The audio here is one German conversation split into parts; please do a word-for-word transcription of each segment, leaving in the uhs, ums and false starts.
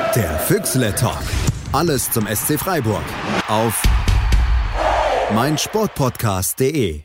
Der Füchsle Talk. Alles zum S C Freiburg auf meinsportpodcast punkt de.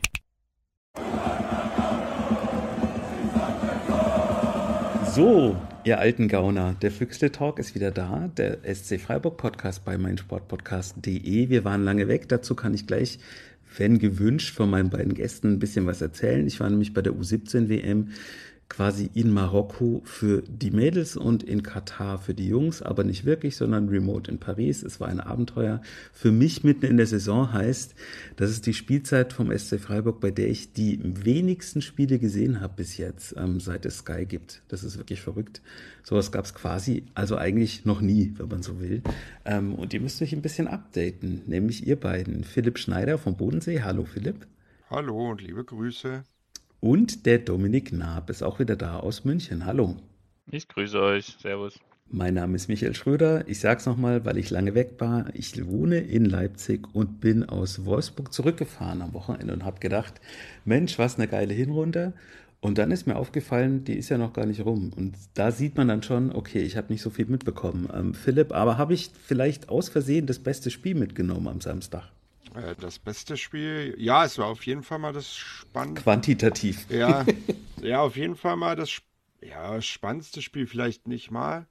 So, ihr alten Gauner, der Füchsle Talk ist wieder da, der S C Freiburg Podcast bei meinsportpodcast punkt de. Wir waren lange weg, dazu kann ich gleich, wenn gewünscht, von meinen beiden Gästen ein bisschen was erzählen. Ich war nämlich bei der U siebzehn W M quasi in Marokko für die Mädels und in Katar für die Jungs, aber nicht wirklich, sondern remote in Paris. Es war ein Abenteuer. Für mich mitten in der Saison heißt, das ist die Spielzeit vom S C Freiburg, bei der ich die wenigsten Spiele gesehen habe bis jetzt, ähm, seit es Sky gibt. Das ist wirklich verrückt. Sowas gab es quasi, also eigentlich noch nie, wenn man so will. Ähm, und ihr müsst euch ein bisschen updaten, nämlich ihr beiden. Philipp Schneider vom Bodensee. Hallo Philipp. Hallo und liebe Grüße. Und der Dominik Naab ist auch wieder da aus München. Hallo. Ich grüße euch. Servus. Mein Name ist Michael Schröder. Ich sag's nochmal, weil ich lange weg war. Ich wohne in Leipzig und bin aus Wolfsburg zurückgefahren am Wochenende und habe gedacht, Mensch, was eine geile Hinrunde. Und dann ist mir aufgefallen, die ist ja noch gar nicht rum. Und da sieht man dann schon, okay, ich habe nicht so viel mitbekommen. Ähm, Philipp, aber habe ich vielleicht aus Versehen das beste Spiel mitgenommen am Samstag? Das beste Spiel, ja, es war auf jeden Fall mal das spannendste. Quantitativ. Ja, ja, auf jeden Fall mal das ja, spannendste Spiel, vielleicht nicht mal.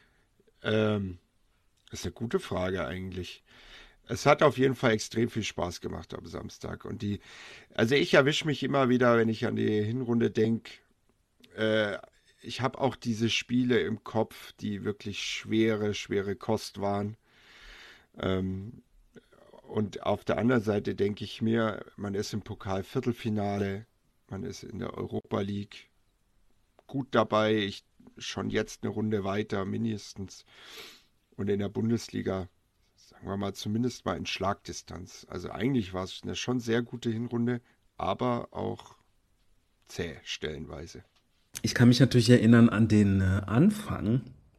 Ähm, das ist eine gute Frage eigentlich. Es hat auf jeden Fall extrem viel Spaß gemacht am Samstag. Und die, also ich erwische mich immer wieder, wenn ich an die Hinrunde denke, äh, ich habe auch diese Spiele im Kopf, die wirklich schwere, schwere Kost waren. Ähm, Und auf der anderen Seite denke ich mir, man ist im Pokal-Viertelfinale, man ist in der Europa League gut dabei, ich schon jetzt eine Runde weiter mindestens. Und in der Bundesliga, sagen wir mal, zumindest mal in Schlagdistanz. Also eigentlich war es eine schon sehr gute Hinrunde, aber auch zäh stellenweise. Ich kann mich natürlich erinnern an den äh, Anfang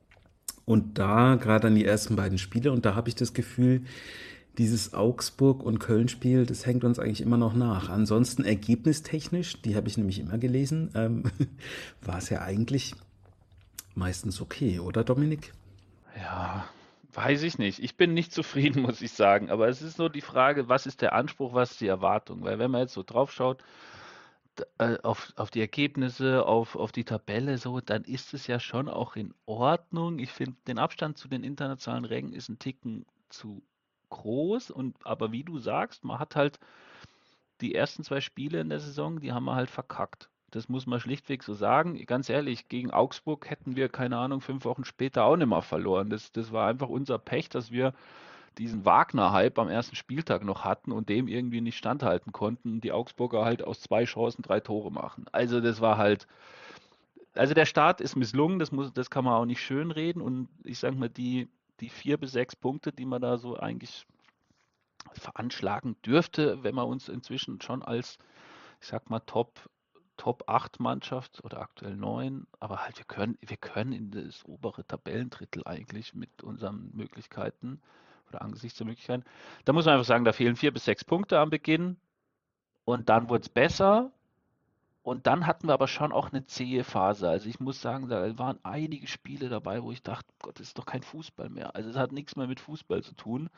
und da gerade an die ersten beiden Spiele und da habe ich das Gefühl, dieses Augsburg- und Köln-Spiel, das hängt uns eigentlich immer noch nach. Ansonsten ergebnistechnisch, die habe ich nämlich immer gelesen, ähm, war es ja eigentlich meistens okay, oder Dominik? Ja, weiß ich nicht. Ich bin nicht zufrieden, muss ich sagen. Aber es ist nur die Frage, was ist der Anspruch, was ist die Erwartung? Weil wenn man jetzt so drauf schaut, d- äh, auf, auf die Ergebnisse, auf, auf die Tabelle, so, dann ist es ja schon auch in Ordnung. Ich finde, den Abstand zu den internationalen Rängen ist ein Ticken zu groß. Und aber wie du sagst, man hat halt die ersten zwei Spiele in der Saison, die haben wir halt verkackt. Das muss man schlichtweg so sagen. Ganz ehrlich, gegen Augsburg hätten wir, keine Ahnung, fünf Wochen später auch nicht mehr verloren. Das, das war einfach unser Pech, dass wir diesen Wagner-Hype am ersten Spieltag noch hatten und dem irgendwie nicht standhalten konnten und die Augsburger halt aus zwei Chancen drei Tore machen. Also das war halt, also der Start ist misslungen, das muss, das kann man auch nicht schönreden und ich sag mal, die, die vier bis sechs Punkte, die man da so eigentlich veranschlagen dürfte, wenn man uns inzwischen schon als, ich sag mal, Top, Top acht Mannschaft oder aktuell neun, aber halt wir können, wir können in das obere Tabellendrittel eigentlich mit unseren Möglichkeiten oder angesichts der Möglichkeiten. Da muss man einfach sagen, da fehlen vier bis sechs Punkte am Beginn und dann wurde es besser. Und dann hatten wir aber schon auch eine zähe Phase. Also ich muss sagen, da waren einige Spiele dabei, wo ich dachte, Gott, das ist doch kein Fußball mehr. Also es hat nichts mehr mit Fußball zu tun.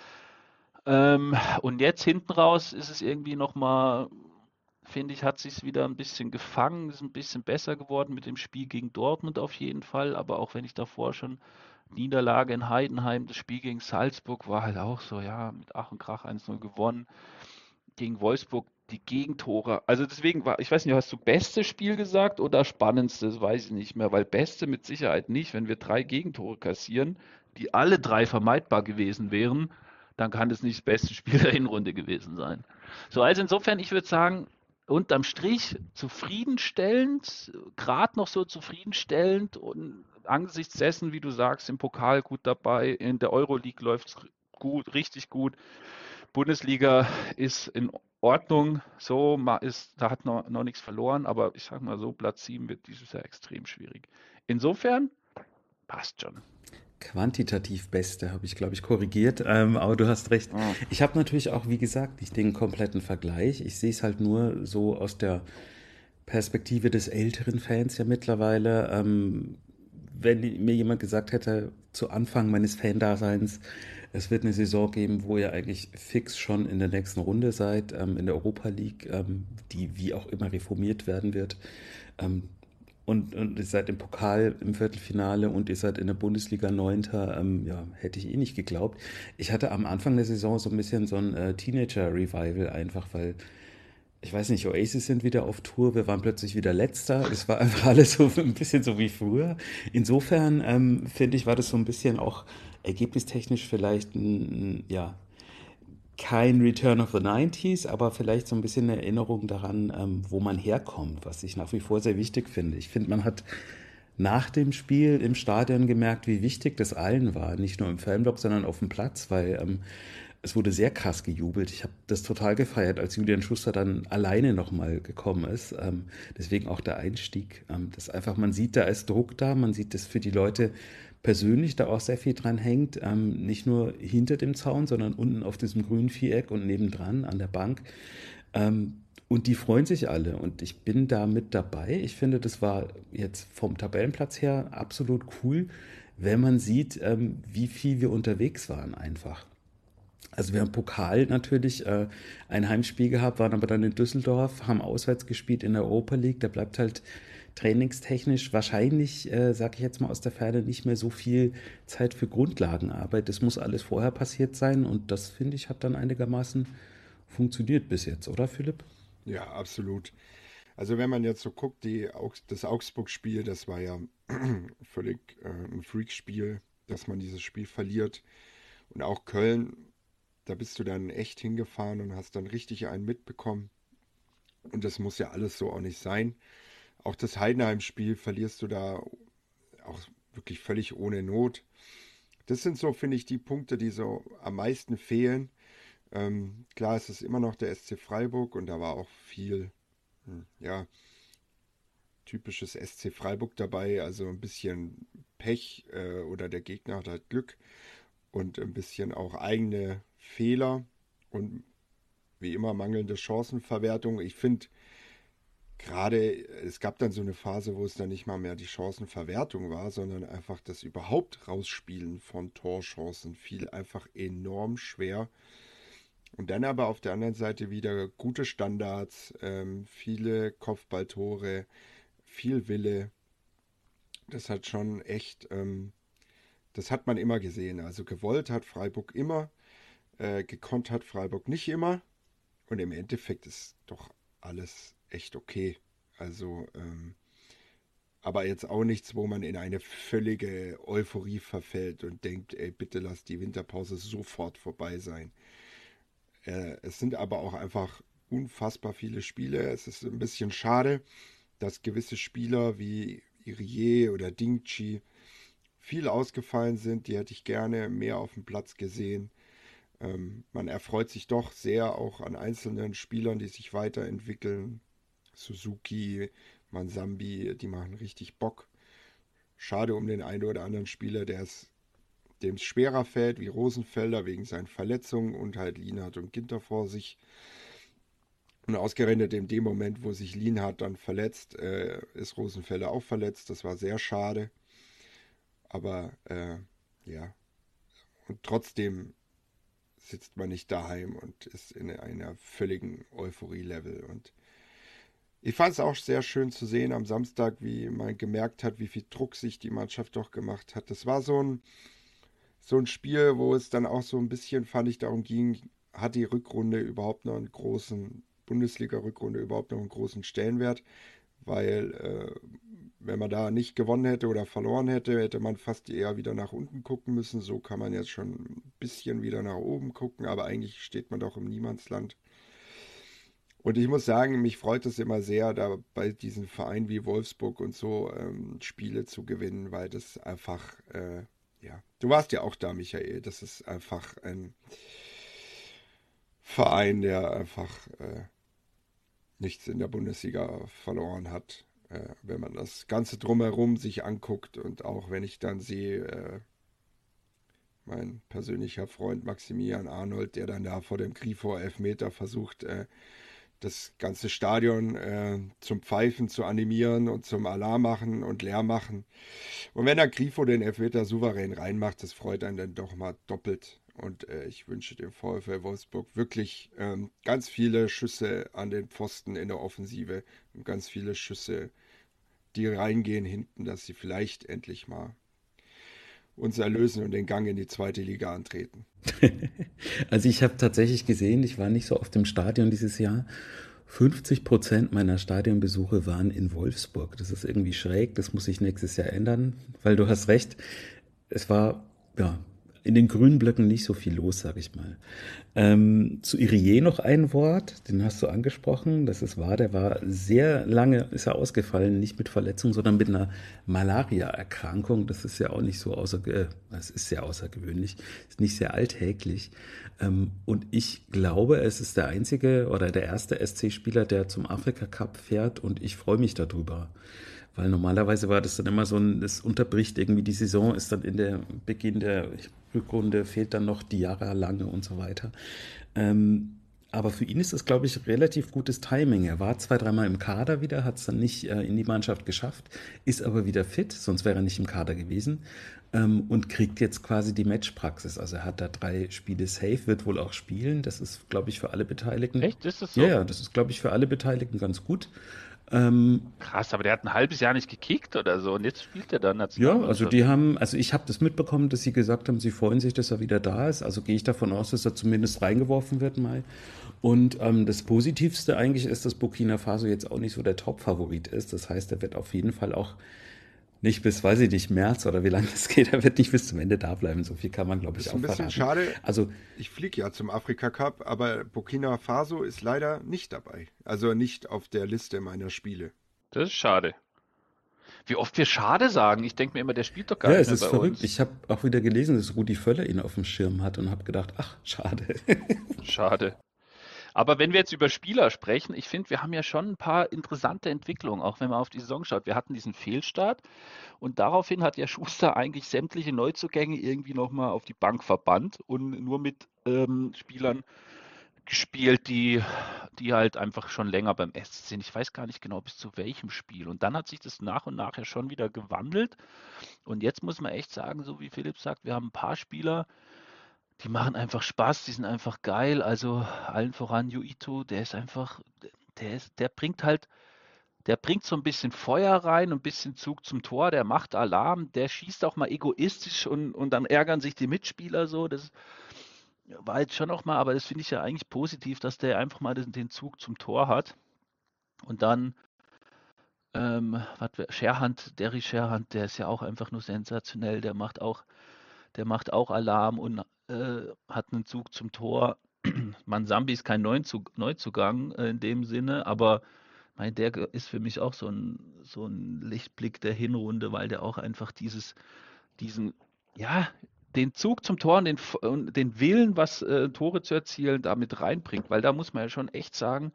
Ähm, und jetzt hinten raus ist es irgendwie nochmal, finde ich, hat sich wieder ein bisschen gefangen, ist ein bisschen besser geworden mit dem Spiel gegen Dortmund auf jeden Fall. Aber auch wenn ich davor schon Niederlage in Heidenheim, das Spiel gegen Salzburg war halt auch so, ja, mit Ach und Krach eins null gewonnen. Gegen Wolfsburg die Gegentore. Also deswegen war, ich weiß nicht, hast du beste Spiel gesagt oder spannendste? Das weiß ich nicht mehr, weil beste mit Sicherheit nicht. Wenn wir drei Gegentore kassieren, die alle drei vermeidbar gewesen wären, dann kann das nicht das beste Spiel der Hinrunde gewesen sein. So, also insofern, ich würde sagen, unterm Strich zufriedenstellend, gerade noch so zufriedenstellend und angesichts dessen, wie du sagst, im Pokal gut dabei, in der Euroleague läuft es gut, richtig gut. Bundesliga ist in Ordnung, so ma- ist, da hat noch, noch nichts verloren, aber ich sag mal so, Platz sieben wird dieses Jahr extrem schwierig. Insofern passt schon. Quantitativ Beste habe ich, glaube ich, korrigiert, ähm, aber du hast recht. Ah. Ich habe natürlich auch, wie gesagt, nicht den kompletten Vergleich. Ich sehe es halt nur so aus der Perspektive des älteren Fans ja mittlerweile. Ähm, wenn mir jemand gesagt hätte, zu Anfang meines Fan-Daseins, es wird eine Saison geben, wo ihr eigentlich fix schon in der nächsten Runde seid, ähm, in der Europa League, ähm, die wie auch immer reformiert werden wird. Ähm, und, und ihr seid im Pokal im Viertelfinale und ihr seid in der Bundesliga Neunter, ähm, ja, hätte ich eh nicht geglaubt. Ich hatte am Anfang der Saison so ein bisschen so ein äh, Teenager-Revival einfach, weil ich weiß nicht, Oasis sind wieder auf Tour, wir waren plötzlich wieder Letzter. Es war einfach alles so ein bisschen so wie früher. Insofern ähm, finde ich, war das so ein bisschen auch ergebnistechnisch vielleicht ein, ja, kein Return of the neunziger, aber vielleicht so ein bisschen eine Erinnerung daran, ähm, wo man herkommt, was ich nach wie vor sehr wichtig finde. Ich finde, man hat nach dem Spiel im Stadion gemerkt, wie wichtig das allen war. Nicht nur im Fanblock, sondern auf dem Platz, weil ähm, es wurde sehr krass gejubelt. Ich habe das total gefeiert, als Julian Schuster dann alleine nochmal gekommen ist. Ähm, deswegen auch der Einstieg. Ähm, das einfach, man sieht, da ist Druck da, man sieht, dass für die Leute persönlich da auch sehr viel dran hängt. Ähm, nicht nur hinter dem Zaun, sondern unten auf diesem grünen Viereck und nebendran an der Bank. Ähm, und die freuen sich alle und ich bin da mit dabei. Ich finde, das war jetzt vom Tabellenplatz her absolut cool, wenn man sieht, ähm, wie viel wir unterwegs waren einfach. Also wir haben Pokal natürlich äh, ein Heimspiel gehabt, waren aber dann in Düsseldorf, haben auswärts gespielt in der Europa League. Da bleibt halt trainingstechnisch wahrscheinlich, äh, sage ich jetzt mal aus der Ferne, nicht mehr so viel Zeit für Grundlagenarbeit. Das muss alles vorher passiert sein und das, finde ich, hat dann einigermaßen funktioniert bis jetzt, oder Philipp? Ja, absolut. Also wenn man jetzt so guckt, die, Augs- das Augsburg-Spiel, das war ja völlig äh, ein Freak-Spiel, dass man dieses Spiel verliert. Und auch Köln, da bist du dann echt hingefahren und hast dann richtig einen mitbekommen. Und das muss ja alles so auch nicht sein. Auch das Heidenheim-Spiel verlierst du da auch wirklich völlig ohne Not. Das sind so, finde ich, die Punkte, die so am meisten fehlen. Ähm, klar, es ist immer noch der S C Freiburg und da war auch viel, hm, ja, typisches S C Freiburg dabei, also ein bisschen Pech äh, oder der Gegner hat halt Glück und ein bisschen auch eigene Fehler und wie immer mangelnde Chancenverwertung. Ich finde gerade, es gab dann so eine Phase, wo es dann nicht mal mehr die Chancenverwertung war, sondern einfach das überhaupt Rausspielen von Torchancen fiel einfach enorm schwer. Und dann aber auf der anderen Seite wieder gute Standards, ähm, viele Kopfballtore, viel Wille. Das hat schon echt, ähm, das hat man immer gesehen. Also gewollt hat Freiburg immer, äh, gekonnt hat Freiburg nicht immer. Und im Endeffekt ist doch alles echt okay. Also, ähm, aber jetzt auch nichts, wo man in eine völlige Euphorie verfällt und denkt, ey, bitte lass die Winterpause sofort vorbei sein. Äh, es sind aber auch einfach unfassbar viele Spiele. Es ist ein bisschen schade, dass gewisse Spieler wie Irie oder Dingchi viel ausgefallen sind. Die hätte ich gerne mehr auf dem Platz gesehen. Ähm, man erfreut sich doch sehr auch an einzelnen Spielern, die sich weiterentwickeln. Suzuki, Mansambi, die machen richtig Bock. Schade um den einen oder anderen Spieler, der es dem es schwerer fällt, wie Rosenfelder wegen seinen Verletzungen und halt Lienhardt und Ginter vor sich. Und ausgerechnet in dem Moment, wo sich Lienhardt dann verletzt, äh, ist Rosenfelder auch verletzt. Das war sehr schade. Aber äh, ja, und trotzdem sitzt man nicht daheim und ist in einer völligen Euphorie-Level. Und ich fand es auch sehr schön zu sehen am Samstag, wie man gemerkt hat, wie viel Druck sich die Mannschaft doch gemacht hat. Das war so ein, so ein Spiel, wo es dann auch so ein bisschen, fand ich, darum ging, hat die Rückrunde überhaupt noch einen großen, Bundesliga-Rückrunde überhaupt noch einen großen Stellenwert, weil äh, wenn man da nicht gewonnen hätte oder verloren hätte, hätte man fast eher wieder nach unten gucken müssen. So kann man jetzt schon ein bisschen wieder nach oben gucken, aber eigentlich steht man doch im Niemandsland. Und ich muss sagen, mich freut es immer sehr, da bei diesen Vereinen wie Wolfsburg und so ähm, Spiele zu gewinnen, weil das einfach, äh, ja, du warst ja auch da, Michael, das ist einfach ein Verein, der einfach äh, nichts in der Bundesliga verloren hat. Äh, wenn man das Ganze drumherum sich anguckt und auch wenn ich dann sehe, äh, mein persönlicher Freund Maximilian Arnold, der dann da vor dem Grifo Elfmeter versucht, äh, das ganze Stadion äh, zum Pfeifen zu animieren und zum Alarm machen und leer machen. Und wenn dann Grifo den Elfmeter souverän reinmacht, das freut einen dann doch mal doppelt. Und äh, ich wünsche dem VfL Wolfsburg wirklich ähm, ganz viele Schüsse an den Pfosten in der Offensive und ganz viele Schüsse, die reingehen hinten, dass sie vielleicht endlich mal uns erlösen und den Gang in die zweite Liga antreten. Also ich habe tatsächlich gesehen, ich war nicht so oft im Stadion dieses Jahr. fünfzig Prozent meiner Stadionbesuche waren in Wolfsburg. Das ist irgendwie schräg, das muss sich nächstes Jahr ändern, weil du hast recht, es war ja in den grünen Blöcken nicht so viel los, sag ich mal. Ähm, zu Irie noch ein Wort, den hast du angesprochen, das ist wahr, der war sehr lange, ist er ausgefallen, nicht mit Verletzung, sondern mit einer Malaria-Erkrankung. Das ist ja auch nicht so außer, äh, das ist sehr außergewöhnlich, ist nicht sehr alltäglich. Ähm, und ich glaube, es ist der einzige oder der erste S C-Spieler, der zum Afrika-Cup fährt und ich freue mich darüber. Weil normalerweise war das dann immer so ein, das unterbricht irgendwie die Saison, ist dann in der Beginn der Rückrunde, fehlt dann noch Diarra lange und so weiter. Ähm, aber für ihn ist das, glaube ich, relativ gutes Timing. Er war zwei, dreimal im Kader wieder, hat es dann nicht äh, in die Mannschaft geschafft, ist aber wieder fit, sonst wäre er nicht im Kader gewesen ähm, und kriegt jetzt quasi die Matchpraxis. Also er hat da drei Spiele safe, wird wohl auch spielen. Das ist, glaube ich, für alle Beteiligten. Echt? Ist das so? Ja, ja, das ist, glaube ich, für alle Beteiligten ganz gut. Ähm, Krass, aber der hat ein halbes Jahr nicht gekickt oder so und jetzt spielt er dann Ja, Nationalmannschaft. also die haben, also ich habe das mitbekommen, dass sie gesagt haben, sie freuen sich, dass er wieder da ist. Also gehe ich davon aus, dass er zumindest reingeworfen wird mal. Und ähm, das Positivste eigentlich ist, dass Burkina Faso jetzt auch nicht so der Top-Favorit ist. Das heißt, er wird auf jeden Fall auch nicht bis, weiß ich nicht, März oder wie lange das geht, er wird nicht bis zum Ende da bleiben. So viel kann man, glaube ich, Ist auch ein bisschen verraten. schade. Also Ich fliege ja zum Afrika Cup, aber Burkina Faso ist leider nicht dabei. Also nicht auf der Liste meiner Spiele. Das ist schade. Wie oft wir schade sagen. Ich denke mir immer, der spielt doch gar ja, nicht es mehr ist bei verrückt. uns. Ich habe auch wieder gelesen, dass Rudi Völler ihn auf dem Schirm hat und habe gedacht, ach, schade. Schade. Aber wenn wir jetzt über Spieler sprechen, ich finde, wir haben ja schon ein paar interessante Entwicklungen, auch wenn man auf die Saison schaut. Wir hatten diesen Fehlstart und daraufhin hat ja Schuster eigentlich sämtliche Neuzugänge irgendwie nochmal auf die Bank verbannt und nur mit ähm, Spielern gespielt, die, die halt einfach schon länger beim S C sind. Ich weiß gar nicht genau bis zu welchem Spiel. Und dann hat sich das nach und nach ja schon wieder gewandelt. Und jetzt muss man echt sagen, so wie Philipp sagt, wir haben ein paar Spieler, die machen einfach Spaß, die sind einfach geil. Also allen voran Yuito, der ist einfach, der ist, der bringt halt, der bringt so ein bisschen Feuer rein, ein bisschen Zug zum Tor, der macht Alarm, der schießt auch mal egoistisch und, und dann ärgern sich die Mitspieler so. Das war jetzt schon auch mal, aber das finde ich ja eigentlich positiv, dass der einfach mal den, den Zug zum Tor hat. Und dann, ähm, was wir, Scherhand, Derry Scherhand, der ist ja auch einfach nur sensationell, der macht auch, der macht auch Alarm und äh, hat einen Zug zum Tor. Mansambi ist kein Neuzug, Neuzugang äh, in dem Sinne, aber mein, der ist für mich auch so ein, so ein Lichtblick der Hinrunde, weil der auch einfach dieses, diesen, ja, den Zug zum Tor und den, und den Willen, was äh, Tore zu erzielen, damit reinbringt. Weil da muss man ja schon echt sagen,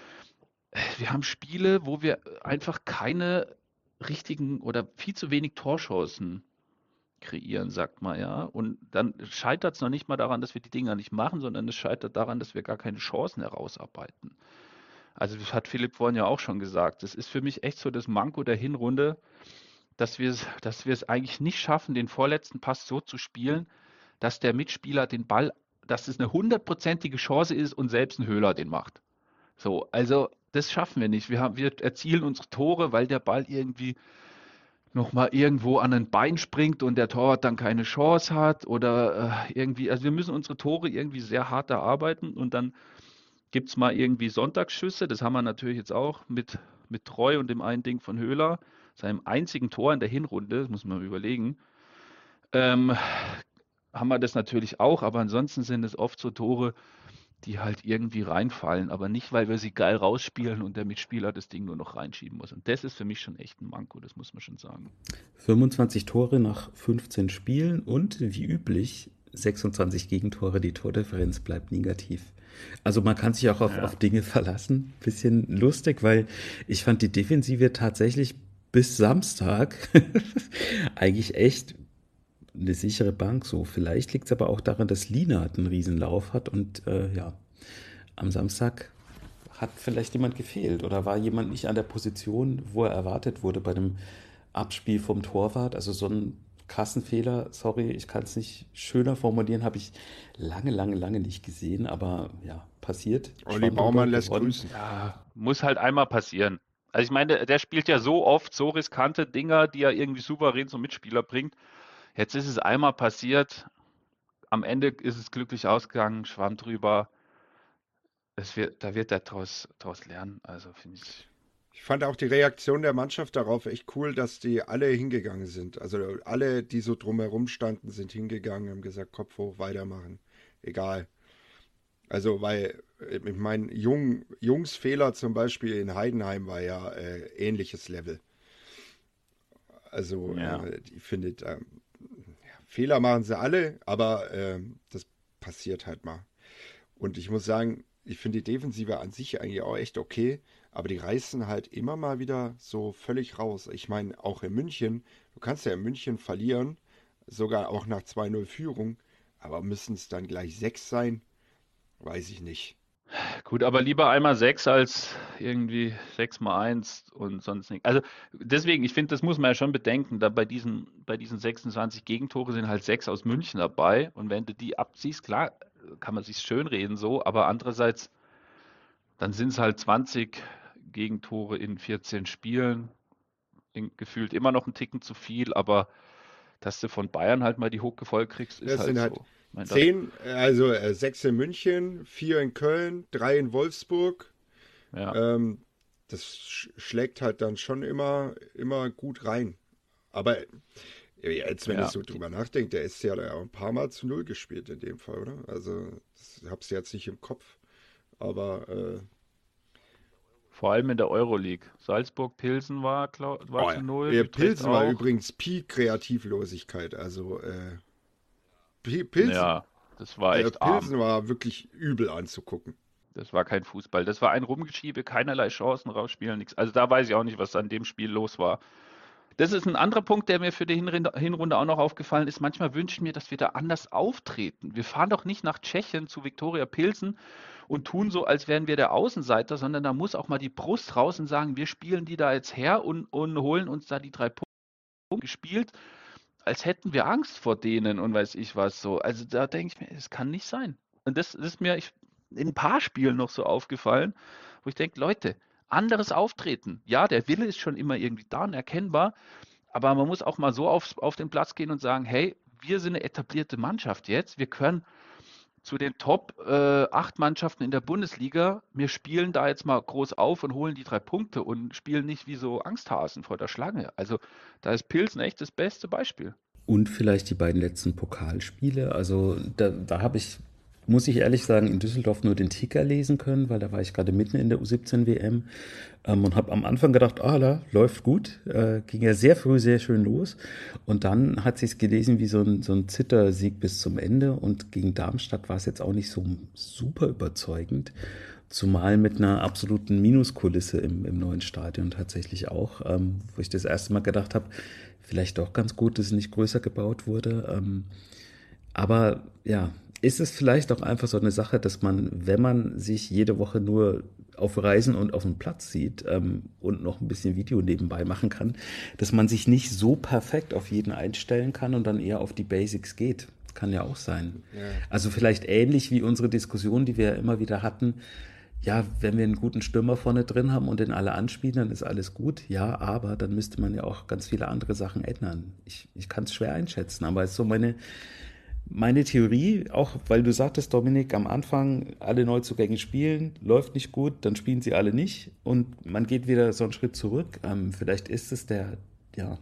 wir haben Spiele, wo wir einfach keine richtigen oder viel zu wenig Torchancen kreieren, sagt man ja. Und dann scheitert es noch nicht mal daran, dass wir die Dinger nicht machen, sondern es scheitert daran, dass wir gar keine Chancen herausarbeiten. Also das hat Philipp vorhin ja auch schon gesagt. Das ist für mich echt so das Manko der Hinrunde, dass wir es, dass wir es eigentlich nicht schaffen, den vorletzten Pass so zu spielen, dass der Mitspieler den Ball, dass es eine hundertprozentige Chance ist und selbst ein Höhler den macht. So, also das schaffen wir nicht. Wir haben, wir erzielen unsere Tore, weil der Ball irgendwie nochmal irgendwo an ein Bein springt und der Torwart dann keine Chance hat oder äh, irgendwie, also wir müssen unsere Tore irgendwie sehr hart erarbeiten und dann gibt es mal irgendwie Sonntagsschüsse, das haben wir natürlich jetzt auch mit, mit Treu und dem einen Ding von Höhler, seinem einzigen Tor in der Hinrunde, das muss man überlegen, ähm, haben wir das natürlich auch, aber ansonsten sind es oft so Tore, die halt irgendwie reinfallen, aber nicht, weil wir sie geil rausspielen und der Mitspieler das Ding nur noch reinschieben muss. Und das ist für mich schon echt ein Manko, das muss man schon sagen. fünfundzwanzig Tore nach fünfzehn Spielen und wie üblich sechsundzwanzig Gegentore, die Tordifferenz bleibt negativ. Also man kann sich auch auf, Ja. auf Dinge verlassen. Bisschen lustig, weil ich fand die Defensive tatsächlich bis Samstag eigentlich echt eine sichere Bank. So, vielleicht liegt es aber auch daran, dass Lienert einen Riesenlauf hat und äh, ja, am Samstag hat vielleicht jemand gefehlt oder war jemand nicht an der Position, wo er erwartet wurde bei dem Abspiel vom Torwart? Also so einen krassen Fehler, sorry, ich kann es nicht schöner formulieren, habe ich lange, lange, lange nicht gesehen, aber ja, passiert. Olli Schwamm drüber, Baumann lässt gewonnen. grüßen. Ja, muss halt einmal passieren. Also ich meine, der spielt ja so oft so riskante Dinger, die er irgendwie souverän zum Mitspieler bringt. Jetzt ist es einmal passiert. Am Ende ist es glücklich ausgegangen, Schwamm drüber. Es wird, da wird er draus, draus lernen. Also finde ich. Ich fand auch die Reaktion der Mannschaft darauf echt cool, dass die alle hingegangen sind. Also alle, die so drumherum standen, sind hingegangen, haben gesagt, Kopf hoch, weitermachen. Egal. Also, weil, äh, ich meine, Jung, Jungs Fehler zum Beispiel in Heidenheim war ja äh, ähnliches Level. Also, Ja. äh, ich finde, ähm, Fehler machen sie alle, aber ähm, das passiert halt mal. Und ich muss sagen, ich finde die Defensive an sich eigentlich auch echt okay, aber die reißen halt immer mal wieder so völlig raus. Ich meine, auch in München, du kannst ja in München verlieren, sogar auch nach zwei null Führung, aber müssen es dann gleich sechs sein? Weiß ich nicht. Gut, aber lieber einmal sechs als irgendwie sechs mal eins und sonst nichts. Also deswegen, ich finde, das muss man ja schon bedenken, da bei diesen, bei diesen sechsundzwanzig Gegentore sind halt sechs aus München dabei und wenn du die abziehst, klar, kann man sich schönreden so, aber andererseits, dann sind es halt zwanzig Gegentore in vierzehn Spielen, in, gefühlt immer noch ein Ticken zu viel, aber dass du von Bayern halt mal die Hucke voll kriegst, ist Das halt sind halt so. Ich meine, das, zehn, also äh, sechs in München, vier in Köln, drei in Wolfsburg. ja. Ähm, das sch schlägt halt dann schon immer, immer gut rein. Aber äh, jetzt, wenn ich Ja, so drüber nachdenke, der ist ja da auch ein paar Mal zu Null gespielt in dem Fall, oder? Also, das hab's jetzt nicht im Kopf. Aber, äh, vor allem in der Euroleague. Salzburg-Pilsen war, glaub, war oh zu ja. null, Ja, Utrecht Pilsen war auch. übrigens Peak Kreativlosigkeit. Also, äh, Pi- Pilsen, Ja, das war äh, echt arm. Pilsen war wirklich übel anzugucken. Das war kein Fußball. Das war ein Rumgeschiebe, keinerlei Chancen rausspielen, nichts. Also da weiß ich auch nicht, was an dem Spiel los war. Das ist ein anderer Punkt, der mir für die Hinrunde, Hinrunde auch noch aufgefallen ist. Manchmal wünsche ich mir, dass wir da anders auftreten. Wir fahren doch nicht nach Tschechien zu Viktoria Pilsen und tun so, als wären wir der Außenseiter, sondern da muss auch mal die Brust raus und sagen, wir spielen die da jetzt her und, und holen uns da die drei Punkte gespielt, als hätten wir Angst vor denen und weiß ich was so. Also da denke ich mir, es kann nicht sein. Und das, das ist mir ich, in ein paar Spielen noch so aufgefallen, wo ich denke, Leute, anderes Auftreten. Ja, der Wille ist schon immer irgendwie da und erkennbar, aber man muss auch mal so auf, auf den Platz gehen und sagen, hey, wir sind eine etablierte Mannschaft jetzt. Wir können zu den Top äh, acht Mannschaften in der Bundesliga. Wir spielen da jetzt mal groß auf und holen die drei Punkte und spielen nicht wie so Angsthasen vor der Schlange. Also da ist Pilsen echt das beste Beispiel. Und vielleicht die beiden letzten Pokalspiele. Also da, da habe ich, muss ich ehrlich sagen, in Düsseldorf nur den Ticker lesen können, weil da war ich gerade mitten in der U siebzehn W M ähm, und habe am Anfang gedacht, ah, da läuft gut. Äh, ging ja sehr früh sehr schön los. Und dann hat sich gelesen wie so ein, so ein Zittersieg bis zum Ende. Und gegen Darmstadt war es jetzt auch nicht so super überzeugend. Zumal mit einer absoluten Minuskulisse im, im neuen Stadion tatsächlich auch, ähm, wo ich das erste Mal gedacht habe, vielleicht doch ganz gut, dass es nicht größer gebaut wurde. Ähm, aber ja, ist es vielleicht auch einfach so eine Sache, dass man, wenn man sich jede Woche nur auf Reisen und auf dem Platz sieht ähm, und noch ein bisschen Video nebenbei machen kann, dass man sich nicht so perfekt auf jeden einstellen kann und dann eher auf die Basics geht. Kann ja auch sein. Ja. Also vielleicht ähnlich wie unsere Diskussion, die wir ja immer wieder hatten. Ja, wenn wir einen guten Stürmer vorne drin haben und den alle anspielen, dann ist alles gut. Ja, aber dann müsste man ja auch ganz viele andere Sachen ändern. Ich, ich kann es schwer einschätzen, aber es ist so meine, meine Theorie, auch weil du sagtest, Dominik, am Anfang alle Neuzugänge spielen, läuft nicht gut, dann spielen sie alle nicht und man geht wieder so einen Schritt zurück. Ähm, vielleicht ist es der, ja,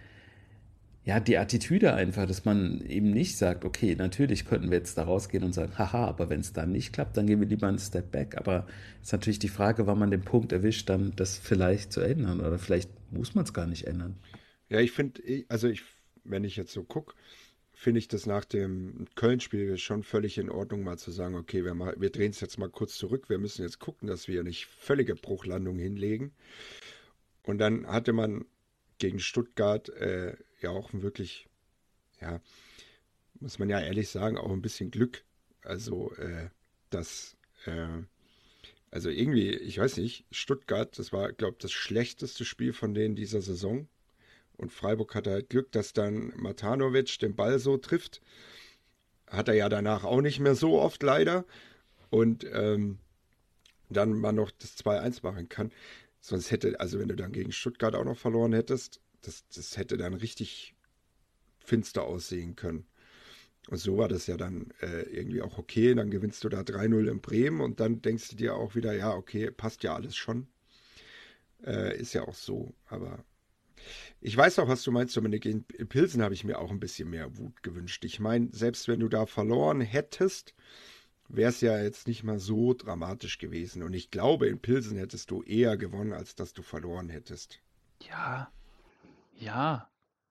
ja, die Attitüde einfach, dass man eben nicht sagt, okay, natürlich könnten wir jetzt da rausgehen und sagen, haha, aber wenn es dann nicht klappt, dann gehen wir lieber einen Step back. Aber es ist natürlich die Frage, wann man den Punkt erwischt, dann das vielleicht zu ändern oder vielleicht muss man es gar nicht ändern. Ja, ich finde, also ich, wenn ich jetzt so gucke, finde ich das nach dem Köln-Spiel schon völlig in Ordnung, mal zu sagen, okay, wir, mal, wir drehen es jetzt mal kurz zurück, wir müssen jetzt gucken, dass wir nicht völlige Bruchlandung hinlegen. Und dann hatte man gegen Stuttgart äh, ja auch wirklich, ja, muss man ja ehrlich sagen, auch ein bisschen Glück. Also, äh, dass, äh, Also irgendwie, ich weiß nicht, Stuttgart, das war, glaube ich, das schlechteste Spiel von denen dieser Saison. Und Freiburg hatte halt Glück, dass dann Matanovic den Ball so trifft. Hat er ja danach auch nicht mehr so oft leider. Und ähm, dann man noch das zwei eins machen kann. Sonst hätte, also wenn du dann gegen Stuttgart auch noch verloren hättest, das, das hätte dann richtig finster aussehen können. Und so war das ja dann äh, irgendwie auch okay. Dann gewinnst du da drei null in Bremen und dann denkst du dir auch wieder, ja, okay, passt ja alles schon. Äh, ist ja auch so. Aber ich weiß auch, was du meinst, Dominik. In Pilsen habe ich mir auch ein bisschen mehr Wut gewünscht. Ich meine, selbst wenn du da verloren hättest, wäre es ja jetzt nicht mal so dramatisch gewesen. Und ich glaube, in Pilsen hättest du eher gewonnen, als dass du verloren hättest. Ja, ja.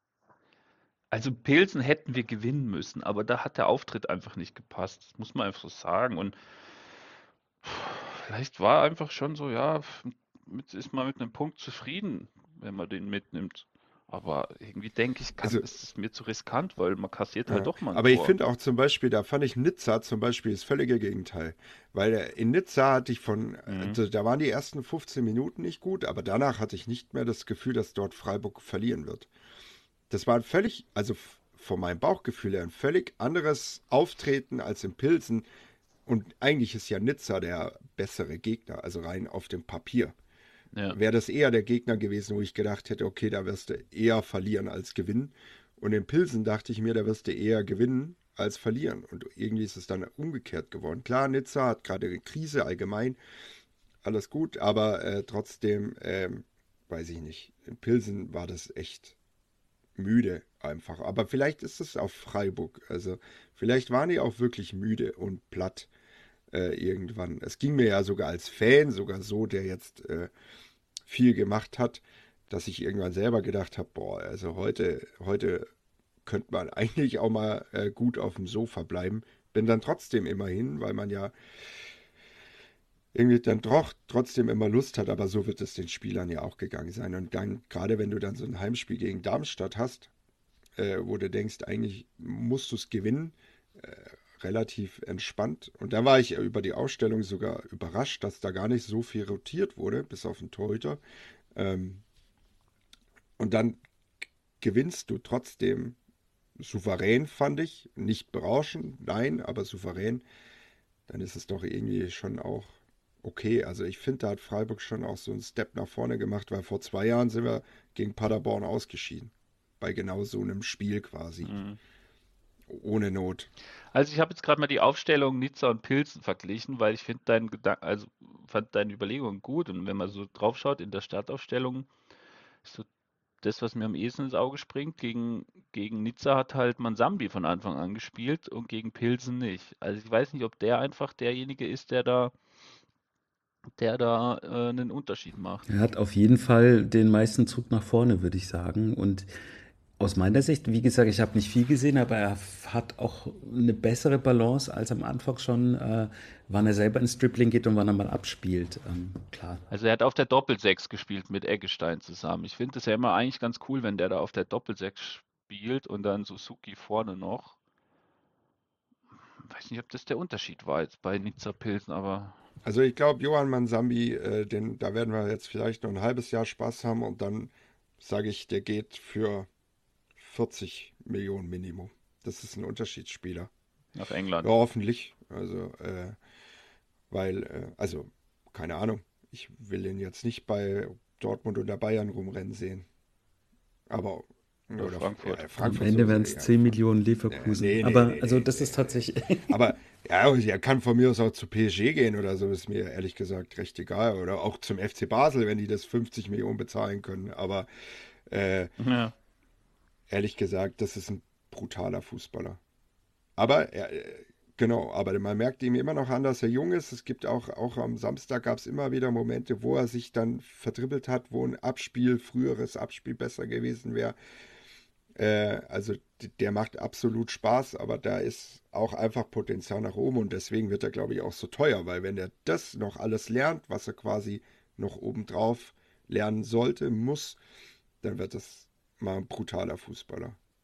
Also Pilsen hätten wir gewinnen müssen, aber da hat der Auftritt einfach nicht gepasst. Das muss man einfach so sagen. Und vielleicht war einfach schon so, ja, mit, ist man mit einem Punkt zufrieden, wenn man den mitnimmt. Aber irgendwie denke ich, kann, Also, ist es mir zu riskant, weil man kassiert halt ja. doch mal ein Aber ich Tor. finde auch zum Beispiel, da fand ich Nizza zum Beispiel das völlige Gegenteil. Weil äh, in Nizza hatte ich von, Mhm. also da waren die ersten fünfzehn Minuten nicht gut, aber danach hatte ich nicht mehr das Gefühl, dass dort Freiburg verlieren wird. Das war ein völlig, also f- von meinem Bauchgefühl her, ein völlig anderes Auftreten als in Pilsen. Und eigentlich ist ja Nizza der bessere Gegner, also rein auf dem Papier. Ja. Wäre das eher der Gegner gewesen, wo ich gedacht hätte, okay, da wirst du eher verlieren als gewinnen. Und in Pilsen dachte ich mir, da wirst du eher gewinnen als verlieren. Und irgendwie ist es dann umgekehrt geworden. Klar, Nizza hat gerade eine Krise allgemein, alles gut, aber äh, trotzdem, ähm, weiß ich nicht. In Pilsen war das echt müde einfach. Aber vielleicht ist es auf Freiburg. Also vielleicht waren die auch wirklich müde und platt äh, irgendwann. Es ging mir ja sogar als Fan sogar so, der jetzt äh, viel gemacht hat, dass ich irgendwann selber gedacht habe, boah, also heute, heute könnte man eigentlich auch mal äh, gut auf dem Sofa bleiben. Bin dann trotzdem immer hin, weil man ja irgendwie dann doch trotzdem immer Lust hat, aber so wird es den Spielern ja auch gegangen sein. Und dann, gerade wenn du dann so ein Heimspiel gegen Darmstadt hast, äh, wo du denkst, eigentlich musst du es gewinnen, äh, relativ entspannt. Und da war ich über die Ausstellung sogar überrascht, dass da gar nicht so viel rotiert wurde, bis auf den Torhüter. Ähm, und dann gewinnst du trotzdem souverän, fand ich. Nicht berauschend, nein, aber souverän. Dann ist es doch irgendwie schon auch okay. Also ich finde, da hat Freiburg schon auch so einen Step nach vorne gemacht, weil vor zwei Jahren sind wir gegen Paderborn ausgeschieden. Bei genau so einem Spiel quasi. Mhm. Ohne Not. Also ich habe jetzt gerade mal die Aufstellung Nizza und Pilsen verglichen, weil ich finde deinen Gedan also fand deine Überlegungen gut. Und wenn man so drauf schaut in der Startaufstellung, ist so das, was mir am ehesten ins Auge springt. Gegen, gegen Nizza hat halt Mansambi von Anfang an gespielt und gegen Pilsen nicht. Also ich weiß nicht, ob der einfach derjenige ist, der da, der da äh, einen Unterschied macht. Er hat auf jeden Fall den meisten Zug nach vorne, würde ich sagen. Und aus meiner Sicht, wie gesagt, ich habe nicht viel gesehen, aber er hat auch eine bessere Balance als am Anfang schon, äh, wann er selber ins Dribbling geht und wann er mal abspielt. Ähm, klar. Also er hat auf der Doppelsechs gespielt mit Eggestein zusammen. Ich finde es ja immer eigentlich ganz cool, wenn der da auf der Doppelsechs spielt und dann Suzuki vorne noch. Weiß nicht, ob das der Unterschied war jetzt bei Nizza Pilsen, aber Also ich glaube, Johann Mansambi, äh, den, da werden wir jetzt vielleicht noch ein halbes Jahr Spaß haben und dann sage ich, der geht für vierzig Millionen Minimum. Das ist ein Unterschiedsspieler. nach Ja, England. hoffentlich. Also, äh, weil, äh, also, keine Ahnung. Ich will ihn jetzt nicht bei Dortmund oder Bayern rumrennen sehen. Aber, Oder oder Frankfurt. ja, Am Frankfurt Ende wären sowieso, es ja, zehn Frankfurt. Millionen Nee, Leverkusen. nee, nee, Aber nee, also nee, das ist nee. tatsächlich. Aber ja, er kann von mir aus auch zu P S G gehen oder so, ist mir ehrlich gesagt recht egal. Oder auch zum F C Basel, wenn die das fünfzig Millionen bezahlen können. Aber äh, Ja. ehrlich gesagt, das ist ein brutaler Fußballer. Aber er, äh, genau, aber man merkt ihm immer noch an, dass er jung ist. Es gibt auch, auch am Samstag gab es immer wieder Momente, wo er sich dann verdribbelt hat, wo ein Abspiel, früheres Abspiel besser gewesen wäre. Äh, also d- der macht absolut Spaß, aber da ist auch einfach Potenzial nach oben und deswegen wird er, glaube ich, auch so teuer, weil wenn er das noch alles lernt, was er quasi noch obendrauf lernen sollte, muss, dann wird das mal ein brutaler Fußballer.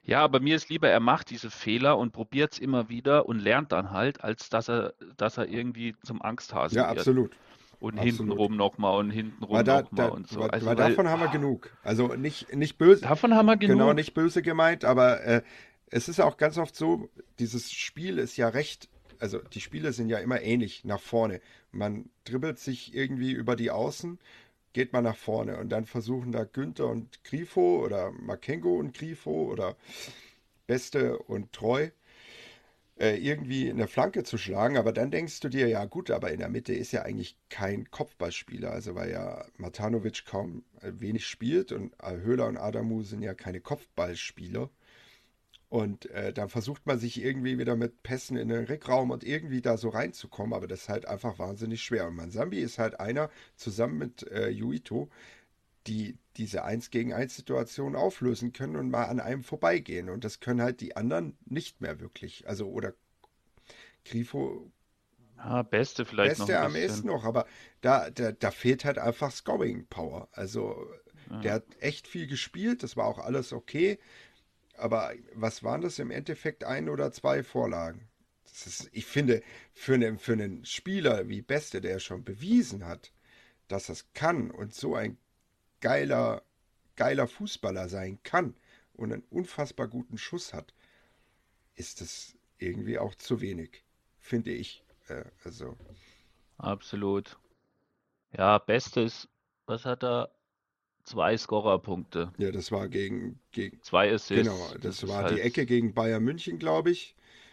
Ja, aber mir ist lieber, er macht diese Fehler und probiert es immer wieder und lernt dann halt, als dass er, dass er irgendwie zum Ja, Angsthasen wird. absolut. Und Absolut. hintenrum nochmal und Weil hintenrum da, nochmal da, und so. weil, weil Also, weil, davon haben wir ah, genug. Also nicht, nicht böse, davon haben wir genau, genug. nicht böse gemeint, aber äh, es ist auch ganz oft so, dieses Spiel ist ja recht, also die Spiele sind ja immer ähnlich nach vorne. Man dribbelt sich irgendwie über die Außen, geht man nach vorne und dann versuchen da Günther und Grifo oder Makengo und Grifo oder Beste und Treu äh, irgendwie in der Flanke zu schlagen, aber dann denkst du dir, ja gut, aber in der Mitte ist ja eigentlich kein Kopfballspieler, also weil ja Matanovic kaum äh, wenig spielt und äh, Höhler und Adamu sind ja keine Kopfballspieler. Und äh, dann versucht man sich irgendwie wieder mit Pässen in den Rückraum und irgendwie da so reinzukommen, aber das ist halt einfach wahnsinnig schwer. Und Mansambi ist halt einer, zusammen mit äh, Yuito, die diese eins gegen eins Situation auflösen können und mal an einem vorbeigehen. Und das können halt die anderen nicht mehr wirklich. Also, oder Grifo, Ja, Beste vielleicht noch ein Beste am ehesten bisschen. noch, aber da, da, da fehlt halt einfach Scoring Power. Also, der Ja. hat echt viel gespielt, das war auch alles okay. Aber was waren das im Endeffekt? Ein oder zwei Vorlagen? Das ist, ich finde, für einen, für einen Spieler wie Beste, der schon bewiesen hat, dass das kann und so ein geiler, geiler Fußballer sein kann und einen unfassbar guten Schuss hat, ist das irgendwie auch zu wenig, finde ich. Äh, also, Absolut. Ja, Bestes, was hat er? Zwei Scorerpunkte, ja, das war gegen, gegen, zwei genau, Assists. Das das ist war die Ecke halt. gegen Bayern München, glaube ich.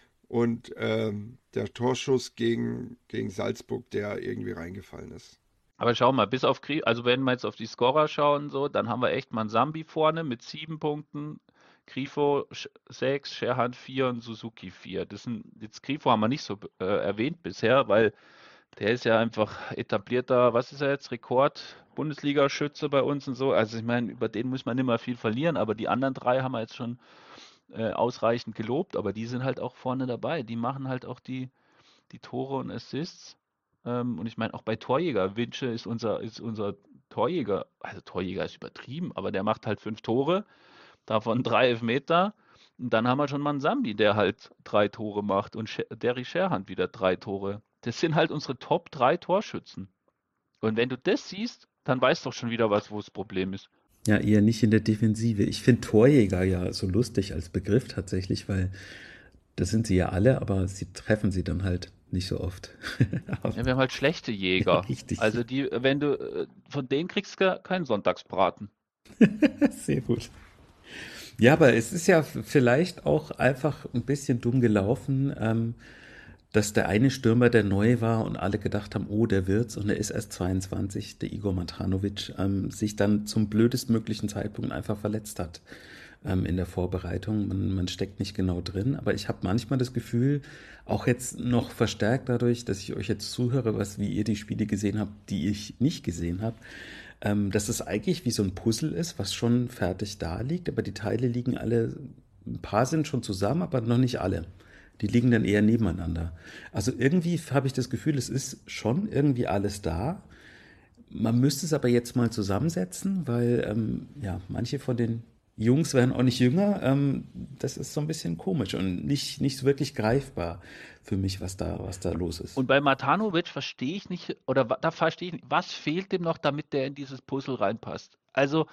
Und ähm, der Torschuss gegen, gegen Salzburg, der irgendwie reingefallen ist. Aber schau mal, bis auf Gri also wenn wir jetzt auf die Scorer schauen, so, dann haben wir echt Mansambi vorne mit sieben Punkten, Grifo sch- sechs, Scherhan vier und Suzuki vier. Das sind, jetzt Grifo haben wir nicht so äh, erwähnt bisher, weil der ist ja einfach etablierter, was ist er jetzt, Rekord-Bundesliga-Schütze bei uns und so. Also ich meine, über den muss man nicht mehr viel verlieren, aber die anderen drei haben wir jetzt schon äh, ausreichend gelobt, aber die sind halt auch vorne dabei. Die machen halt auch die, die Tore und Assists. Ähm, und ich meine, auch bei Torjäger, Winche ist unser, ist unser Torjäger, also Torjäger ist übertrieben, aber der macht halt fünf Tore, davon drei Elfmeter. Und dann haben wir schon mal einen Sambi, der halt drei Tore macht und Sche- Derry Sherhand wieder drei Tore. Das sind halt unsere Top drei Torschützen. Und wenn du das siehst, dann weißt du doch schon wieder was, wo das Problem ist. Ja, eher nicht in der Defensive. Ich finde Torjäger ja so lustig als Begriff tatsächlich, weil das sind sie ja alle, aber sie treffen sie dann halt nicht so oft. Ja, wir haben halt schlechte Ja, Jäger. richtig. Also die, wenn du, äh, von denen kriegst du keinen Sonntagsbraten. Sehr gut. Ja, aber es ist ja vielleicht auch einfach ein bisschen dumm gelaufen, ähm, dass der eine Stürmer, der neu war und alle gedacht haben, oh, der wird's und er ist erst zweiundzwanzig, der Igor Matanovic, ähm, sich dann zum blödestmöglichen Zeitpunkt einfach verletzt hat ähm, in der Vorbereitung. Man, man steckt nicht genau drin, aber ich habe manchmal das Gefühl, auch jetzt noch verstärkt dadurch, dass ich euch jetzt zuhöre, was wie ihr die Spiele gesehen habt, die ich nicht gesehen habe, ähm, dass es eigentlich wie so ein Puzzle ist, was schon fertig da liegt, aber die Teile liegen alle, ein paar sind schon zusammen, aber noch nicht alle. Die liegen dann eher nebeneinander. Also irgendwie habe ich das Gefühl, es ist schon irgendwie alles da. Man müsste es aber jetzt mal zusammensetzen, weil ähm, ja, manche von den Jungs werden auch nicht jünger. Ähm, das ist so ein bisschen komisch und nicht, nicht so wirklich greifbar für mich, was da, was da los ist. Und bei Matanovic verstehe ich nicht, oder wa- da verstehe ich nicht, was fehlt dem noch, damit der in dieses Puzzle reinpasst? Also,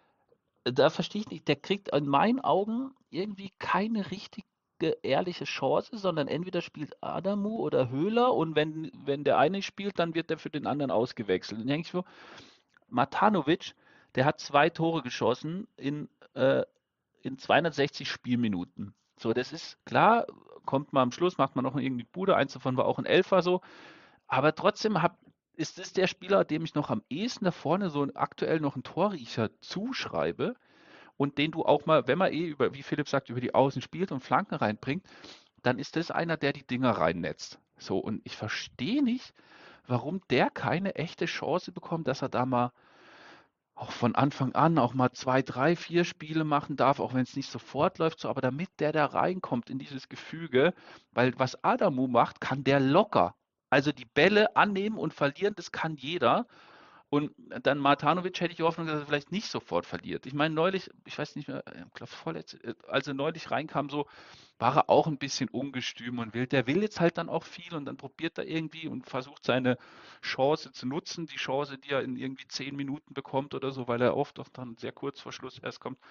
da verstehe ich nicht, der kriegt in meinen Augen irgendwie keine richtige, ehrliche Chance, sondern entweder spielt Adamu oder Höhler und wenn, wenn der eine spielt, dann wird der für den anderen ausgewechselt. Und dann denke ich so, Matanovic, der hat zwei Tore geschossen in, äh, in zweihundertsechzig Spielminuten. So, das ist klar, kommt mal am Schluss, macht man noch irgendwie Bude, eins davon war auch ein Elfer so, aber trotzdem hab, ist es der Spieler, dem ich noch am ehesten da vorne so aktuell noch einen Torriecher zuschreibe und den du auch mal, wenn man eh über, wie Philipp sagt, über die Außen spielt und Flanken reinbringt, dann ist das einer, der die Dinger reinnetzt. So, und ich verstehe nicht, warum der keine echte Chance bekommt, dass er da mal auch von Anfang an auch mal zwei, drei, vier Spiele machen darf, auch wenn es nicht sofort läuft, so, aber damit der da reinkommt in dieses Gefüge, weil was Adamu macht, kann der locker. Also die Bälle annehmen und verlieren, das kann jeder. Und dann Martanovic hätte ich die Hoffnung, dass er vielleicht nicht sofort verliert. Ich meine, neulich, ich weiß nicht mehr, ich glaube vorletzt, äh, als er neulich reinkam, so war er auch ein bisschen ungestüm und wild. Der will jetzt halt dann auch viel und dann probiert er irgendwie und versucht seine Chance zu nutzen, die Chance, die er in irgendwie zehn Minuten bekommt oder so, weil er oft auch dann sehr kurz vor Schluss erst kommt.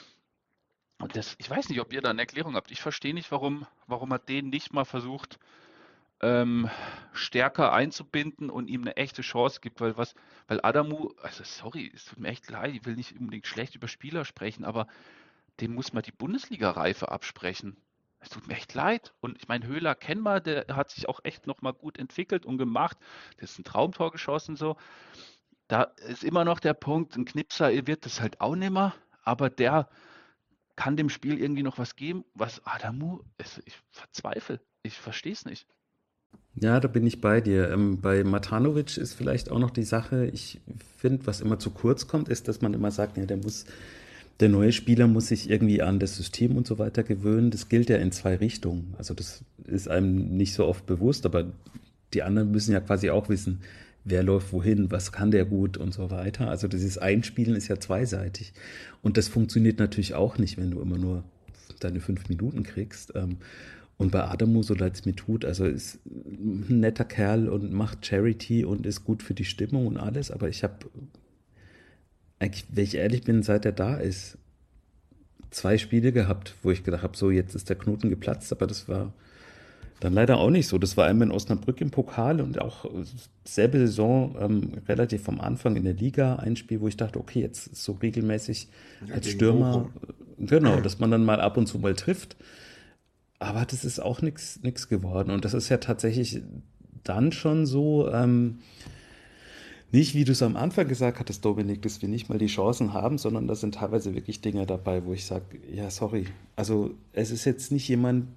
Und das, ich weiß nicht, ob ihr da eine Erklärung habt. Ich verstehe nicht, warum, warum er den nicht mal versucht, ähm, stärker einzubinden und ihm eine echte Chance gibt, weil was, weil Adamu, also sorry, es tut mir echt leid, ich will nicht unbedingt schlecht über Spieler sprechen, aber dem muss man die Bundesliga-Reife absprechen. Es tut mir echt leid. Und ich meine, Höhler kennen wir, der hat sich auch echt nochmal gut entwickelt und gemacht. Das ist ein Traumtor geschossen so. Da ist immer noch der Punkt, ein Knipser wird das halt auch nimmer, aber der kann dem Spiel irgendwie noch was geben, was Adamu, ist, ich verzweifle. Ich verstehe es nicht. Ja, da bin ich bei dir. Ähm, bei Matanovic ist vielleicht auch noch die Sache, ich finde, was immer zu kurz kommt, ist, dass man immer sagt, ja, der muss, der neue Spieler muss sich irgendwie an das System und so weiter gewöhnen. Das gilt ja in zwei Richtungen. Also das ist einem nicht so oft bewusst, aber die anderen müssen ja quasi auch wissen, wer läuft wohin, was kann der gut und so weiter. Also dieses Einspielen ist ja zweiseitig. Und das funktioniert natürlich auch nicht, wenn du immer nur deine fünf Minuten kriegst. Ähm, Und bei Adamu, so leid es mir tut, also ist ein netter Kerl und macht Charity und ist gut für die Stimmung und alles, aber ich habe, eigentlich, wenn ich ehrlich bin, seit er da ist, zwei Spiele gehabt, wo ich gedacht habe, so jetzt ist der Knoten geplatzt, aber das war dann leider auch nicht so. Das war einmal in Osnabrück im Pokal und auch selbe Saison ähm, relativ am Anfang in der Liga ein Spiel, wo ich dachte, okay, jetzt ist so regelmäßig Ja, als gegen Stürmer, Bochum. genau, dass man dann mal ab und zu mal trifft. Aber das ist auch nichts nix geworden. Und das ist ja tatsächlich dann schon so, ähm, nicht wie du es am Anfang gesagt hattest, Dominik, dass wir nicht mal die Chancen haben, sondern da sind teilweise wirklich Dinge dabei, wo ich sage, ja, sorry. Also es ist jetzt nicht jemand,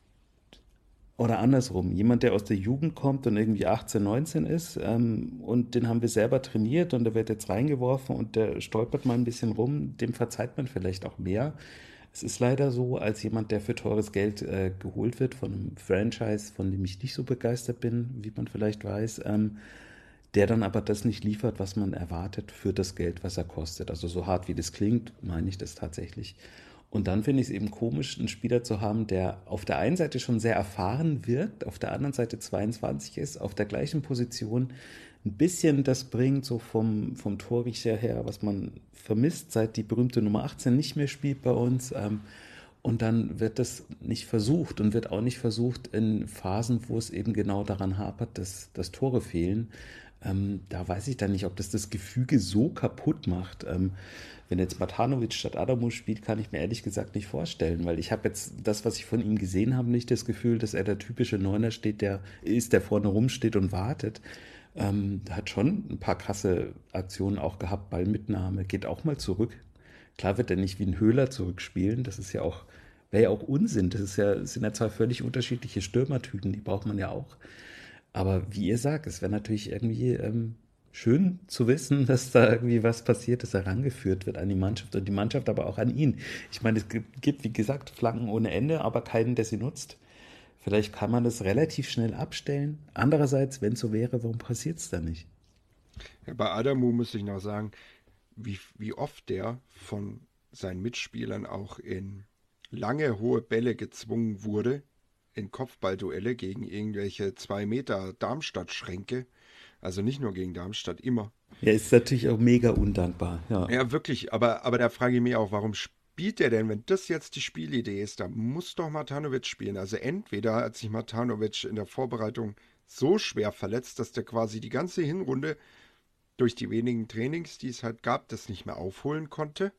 oder andersrum, jemand, der aus der Jugend kommt und irgendwie achtzehn, neunzehn ist, ähm, und den haben wir selber trainiert und der wird jetzt reingeworfen und der stolpert mal ein bisschen rum, dem verzeiht man vielleicht auch mehr. Es ist leider so, als jemand, der für teures Geld äh, geholt wird von einem Franchise, von dem ich nicht so begeistert bin, wie man vielleicht weiß, ähm, der dann aber das nicht liefert, was man erwartet für das Geld, was er kostet. Also so hart wie das klingt, meine ich das tatsächlich. Und dann finde ich es eben komisch, einen Spieler zu haben, der auf der einen Seite schon sehr erfahren wirkt, auf der anderen Seite zweiundzwanzig ist, auf der gleichen Position ein bisschen das bringt, so vom, vom Torriecher her, was man vermisst, seit die berühmte Nummer achtzehn nicht mehr spielt bei uns. Ähm, und dann wird das nicht versucht und wird auch nicht versucht in Phasen, wo es eben genau daran hapert, dass, dass Tore fehlen. Ähm, da weiß ich dann nicht, ob das das Gefüge so kaputt macht. Ähm, wenn jetzt Matanovic statt Adamu spielt, kann ich mir ehrlich gesagt nicht vorstellen, weil ich habe jetzt das, was ich von ihm gesehen habe, nicht das Gefühl, dass er der typische Neuner steht, der ist, der vorne rumsteht und wartet. Ähm, der hat schon ein paar krasse Aktionen auch gehabt, Ballmitnahme, geht auch mal zurück. Klar wird er nicht wie ein Höhler zurückspielen, das ist ja auch, wäre ja auch Unsinn. Das ist ja, das sind ja zwei völlig unterschiedliche Stürmertypen, die braucht man ja auch. Aber wie ihr sagt, es wäre natürlich irgendwie ähm, schön zu wissen, dass da irgendwie was passiert, dass er rangeführt wird an die Mannschaft und die Mannschaft aber auch an ihn. Ich meine, es gibt, gibt, wie gesagt, Flanken ohne Ende, aber keinen, der sie nutzt. Vielleicht kann man das relativ schnell abstellen. Andererseits, wenn es so wäre, warum passiert es dann nicht? Ja, bei Adamu muss ich noch sagen, wie, wie oft der von seinen Mitspielern auch in lange hohe Bälle gezwungen wurde, in Kopfballduelle gegen irgendwelche zwei Meter Darmstadt-Schränke. Also nicht nur gegen Darmstadt, immer. Ja, ist natürlich auch mega undankbar, ja. Ja, wirklich, aber, aber da frage ich mich auch, warum spielt der denn, wenn das jetzt die Spielidee ist, da muss doch Matanovic spielen. Also entweder hat sich Matanovic in der Vorbereitung so schwer verletzt, dass der quasi die ganze Hinrunde durch die wenigen Trainings, die es halt gab, das nicht mehr aufholen konnte.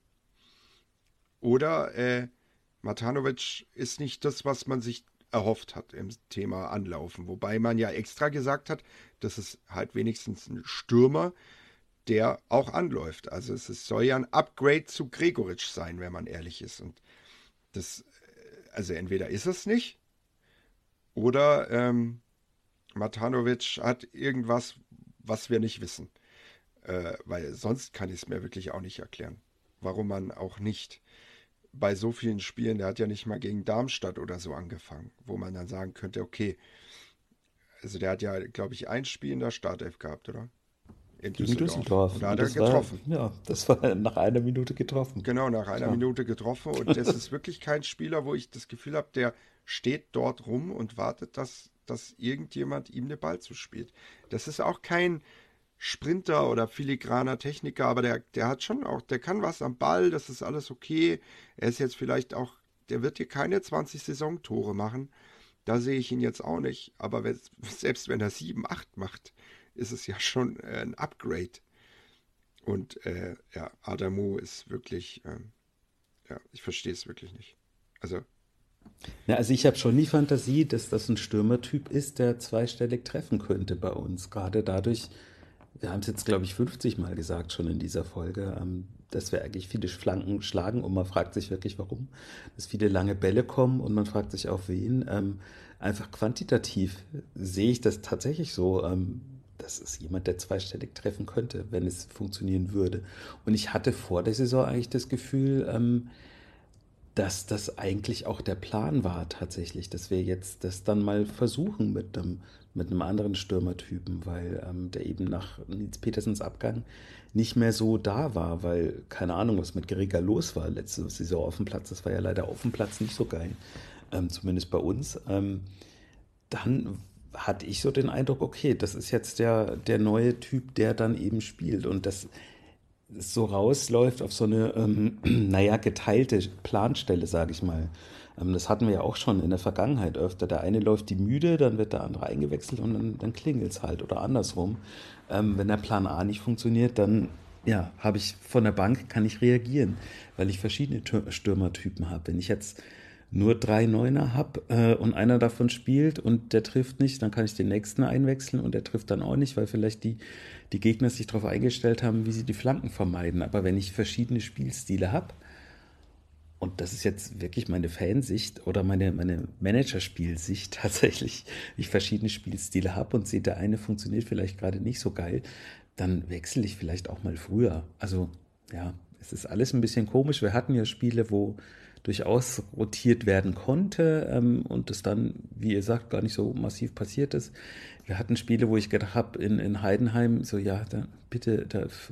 Oder äh, Matanovic ist nicht das, was man sich erhofft hat im Thema Anlaufen. Wobei man ja extra gesagt hat, das ist halt wenigstens ein Stürmer, der auch anläuft. Also es ist, soll ja ein Upgrade zu Gregoritsch sein, wenn man ehrlich ist. Und das, also entweder ist es nicht, oder ähm, Matanovic hat irgendwas, was wir nicht wissen. Äh, weil sonst kann ich es mir wirklich auch nicht erklären. Warum man auch nicht bei so vielen Spielen, der hat ja nicht mal gegen Darmstadt oder so angefangen, wo man dann sagen könnte, okay, also der hat ja, glaube ich, ein Spiel in der Startelf gehabt, oder? in Gegen Düsseldorf. Düsseldorf. Und da Und hat er das war, getroffen. ja, das war nach einer Minute getroffen. Genau, nach einer Klar. Minute getroffen. Und das ist wirklich kein Spieler, wo ich das Gefühl habe, der steht dort rum und wartet, dass, dass irgendjemand ihm den Ball zuspielt. Das ist auch kein Sprinter oder filigraner Techniker, aber der, der hat schon auch, der kann was am Ball, das ist alles okay. Er ist jetzt vielleicht auch, der wird hier keine zwanzig Saisontore machen. Da sehe ich ihn jetzt auch nicht. Aber wenn, selbst wenn er sieben, acht macht, ist es ja schon äh, ein Upgrade. Und äh, ja, Adamu ist wirklich, ähm, ja, ich verstehe es wirklich nicht. Also, Ja, also ich habe schon die Fantasie, dass das ein Stürmertyp ist, der zweistellig treffen könnte bei uns. Gerade dadurch, wir haben es jetzt, glaube ich, fünfzig Mal gesagt schon in dieser Folge, ähm, dass wir eigentlich viele Flanken schlagen und man fragt sich wirklich, warum. Dass viele lange Bälle kommen und man fragt sich auf wen. Ähm, einfach quantitativ sehe ich das tatsächlich so. Ähm, das ist jemand, der zweistellig treffen könnte, wenn es funktionieren würde. Und ich hatte vor der Saison eigentlich das Gefühl, ähm, dass das eigentlich auch der Plan war tatsächlich, dass wir jetzt das dann mal versuchen mit einem, mit einem anderen Stürmertypen, weil ähm, der eben nach Nils Petersens Abgang nicht mehr so da war, weil keine Ahnung, was mit Gregor los war letzte Saison auf dem Platz. Das war ja leider auf dem Platz nicht so geil, ähm, zumindest bei uns. Ähm, dann hatte ich so den Eindruck, okay, das ist jetzt der, der neue Typ, der dann eben spielt und das so rausläuft auf so eine, ähm, naja, geteilte Planstelle, sage ich mal. Ähm, das hatten wir ja auch schon in der Vergangenheit öfter. Der eine läuft die müde, dann wird der andere eingewechselt und dann, dann klingelt es halt oder andersrum. Ähm, wenn der Plan A nicht funktioniert, dann ja, habe ich von der Bank, kann ich reagieren, weil ich verschiedene Tür- Stürmertypen habe. Wenn ich jetzt nur drei Neuner habe äh, und einer davon spielt und der trifft nicht, dann kann ich den nächsten einwechseln und der trifft dann auch nicht, weil vielleicht die, die Gegner sich darauf eingestellt haben, wie sie die Flanken vermeiden. Aber wenn ich verschiedene Spielstile habe, und das ist jetzt wirklich meine Fansicht oder meine, meine Managerspielsicht tatsächlich, ich verschiedene Spielstile habe und sehe, der eine funktioniert vielleicht gerade nicht so geil, dann wechsle ich vielleicht auch mal früher. Also ja, es ist alles ein bisschen komisch. Wir hatten ja Spiele, wo durchaus rotiert werden konnte ähm, und das dann, wie ihr sagt, gar nicht so massiv passiert ist. Wir hatten Spiele, wo ich gedacht habe, in, in Heidenheim, so ja, da, bitte, da f-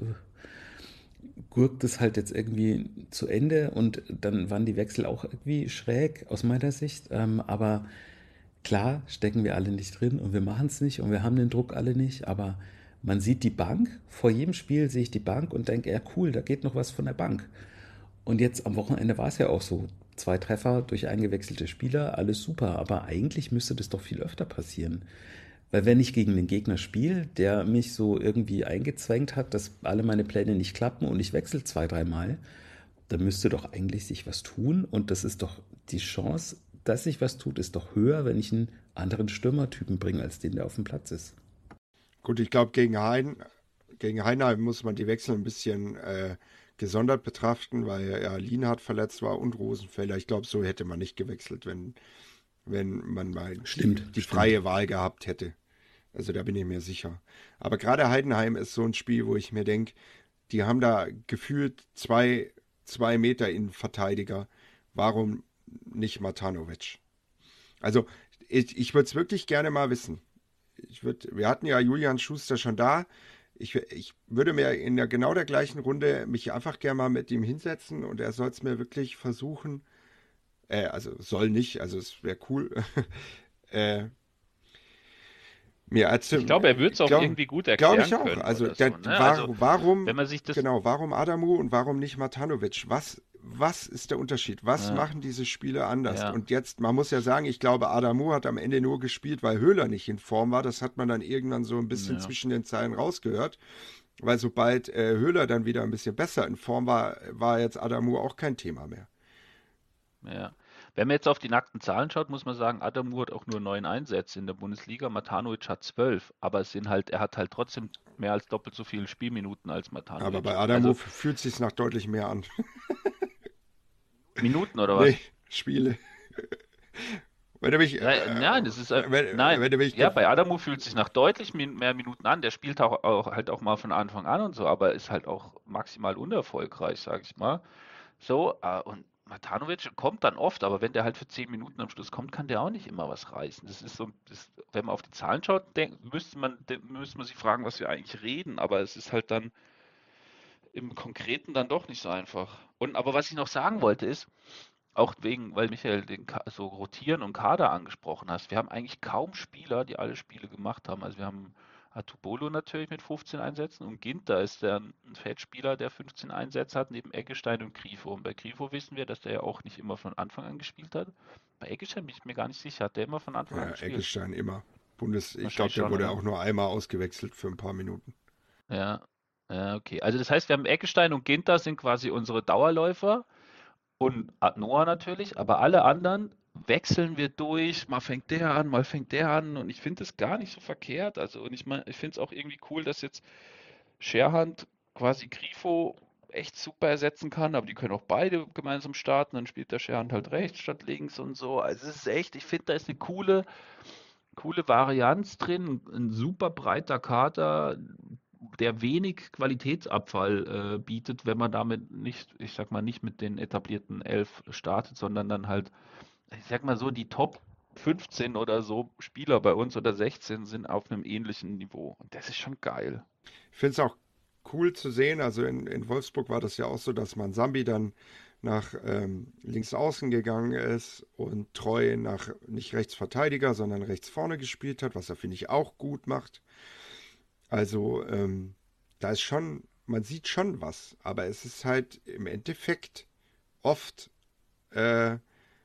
gurkt es halt jetzt irgendwie zu Ende und dann waren die Wechsel auch irgendwie schräg aus meiner Sicht. Ähm, aber klar stecken wir alle nicht drin und wir machen es nicht und wir haben den Druck alle nicht, aber man sieht die Bank, vor jedem Spiel sehe ich die Bank und denke, ja cool, da geht noch was von der Bank. Und jetzt am Wochenende war es ja auch so. Zwei Treffer durch eingewechselte Spieler, alles super. Aber eigentlich müsste das doch viel öfter passieren. Weil wenn ich gegen den Gegner spiele, der mich so irgendwie eingezwängt hat, dass alle meine Pläne nicht klappen und ich wechsle zwei, dreimal, dann müsste doch eigentlich sich was tun. Und das ist doch die Chance, dass sich was tut, ist doch höher, wenn ich einen anderen Stürmertypen bringe, als den, der auf dem Platz ist. gut, ich glaube, gegen Hein, gegen Heinheim muss man die Wechsel ein bisschen äh, gesondert betrachten, weil ja Lienhardt verletzt war und Rosenfelder. Ich glaube, so hätte man nicht gewechselt, wenn, wenn man mal die, Stimmt, die stimmt. freie Wahl gehabt hätte. Also da bin ich mir sicher. Aber gerade Heidenheim ist so ein Spiel, wo ich mir denke, die haben da gefühlt zwei, zwei Meter Innenverteidiger. Warum nicht Matanovic? Also ich, ich würde es wirklich gerne mal wissen. Ich würd, wir hatten ja Julian Schuster schon da. Ich, ich würde mir in der genau der gleichen Runde mich einfach gerne mal mit ihm hinsetzen und er soll es mir wirklich versuchen. Äh, also soll nicht, also es wäre cool. äh, mir Ich glaube, er erzählen. wird es auch Glaube irgendwie gut glaub ich erklären auch. können Also oder der, so, ne? Also, war, warum, wenn man sich das, genau, warum Adamu und warum nicht Matanovic? Was, was ist der Unterschied? Was ja, machen diese Spiele anders? ja, Und jetzt, man muss ja sagen, ich glaube, Adamu hat am Ende nur gespielt, weil Höhler nicht in Form war. Das hat man dann irgendwann so ein bisschen ja, zwischen den Zeilen rausgehört. Weil sobald äh, Höhler dann wieder ein bisschen besser in Form war, war jetzt Adamu auch kein Thema mehr. ja. Wenn man jetzt auf die nackten Zahlen schaut, muss man sagen, Adamu hat auch nur neun Einsätze in der Bundesliga, Matanovic hat zwölf, aber es sind halt, er hat halt trotzdem mehr als doppelt so viele Spielminuten als Aber bei Matanovic. Adamu Also fühlt es sich nach deutlich mehr an. Minuten oder Nee, was? Spiele. Wenn du mich, Nein, äh, nein, das ist, äh, wenn, nein, wenn du mich, ja, gef- bei Adamu fühlt sich nach deutlich min mehr Minuten an. Der spielt auch, auch halt auch mal von Anfang an und so, aber ist halt auch maximal unerfolgreich, sag ich mal. So, äh, und Matanovic kommt dann oft, aber wenn der halt für zehn Minuten am Schluss kommt, kann der auch nicht immer was reißen. Das ist so, das, wenn man auf die Zahlen schaut, denk, müsste man, de- müsste man sich fragen, was wir eigentlich reden, aber es ist halt dann im Konkreten dann doch nicht so einfach. Und aber was ich noch sagen wollte ist, auch wegen, weil Michael den Ka so Rotieren und Kader angesprochen hast, wir haben eigentlich kaum Spieler, die alle Spiele gemacht haben. Also wir haben Atubolo natürlich mit fünfzehn Einsätzen und Ginter ist der ein Feldspieler, der fünfzehn Einsätze hat, neben Eggestein und Grifo. Und bei Grifo wissen wir, dass der ja auch nicht immer von Anfang an gespielt hat. Bei Eggestein bin ich mir gar nicht sicher, hat der immer von Anfang an Ja, gespielt? Eggestein immer. Bundes, ich glaube, Wahrscheinlich der schon, wurde oder? auch nur einmal ausgewechselt für ein paar Minuten. Ja, ja, okay. Also das heißt, wir haben Eggestein und Ginter sind quasi unsere Dauerläufer. Und Noah natürlich, aber alle anderen wechseln wir durch. Mal fängt der an, mal fängt der an. Und ich finde es gar nicht so verkehrt. Also, und ich meine, ich finde es auch irgendwie cool, dass jetzt Scherhand quasi Grifo echt super ersetzen kann, aber die können auch beide gemeinsam starten. Dann spielt der Scherhand halt rechts statt links und so. Also, es ist echt, ich finde, da ist eine coole, coole Varianz drin. Ein super breiter Kader, der wenig Qualitätsabfall äh, bietet, wenn man damit nicht, ich sag mal, nicht mit den etablierten elf startet, sondern dann halt, ich sag mal so, die Top fünfzehn oder so Spieler bei uns oder sechzehn sind auf einem ähnlichen Niveau. Und das ist schon geil. Ich finde es auch cool zu sehen, also in, in Wolfsburg war das ja auch so, dass man Sambi dann nach ähm, links außen gegangen ist und Treu nach nicht Rechtsverteidiger, sondern rechts vorne gespielt hat, was er, finde ich, auch gut macht. Also ähm, da ist schon, man sieht schon was, aber es ist halt im Endeffekt oft, äh,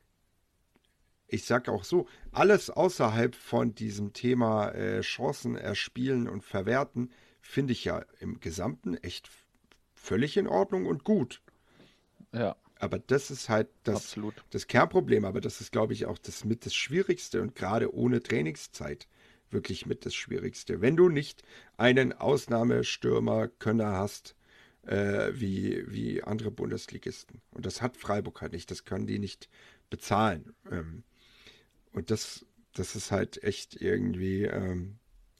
ich sag auch so, alles außerhalb von diesem Thema äh, Chancen erspielen und verwerten, finde ich ja im Gesamten echt völlig in Ordnung und gut. Ja, Aber das ist halt das, absolut. das Kernproblem, aber das ist, glaube ich, auch das mit das Schwierigste und gerade ohne Trainingszeit wirklich mit das Schwierigste. Wenn du nicht einen Ausnahmestürmer-Könner hast, äh, wie, wie andere Bundesligisten. Und das hat Freiburg halt nicht, das können die nicht bezahlen. Ähm, und das, das ist halt echt irgendwie. Ähm,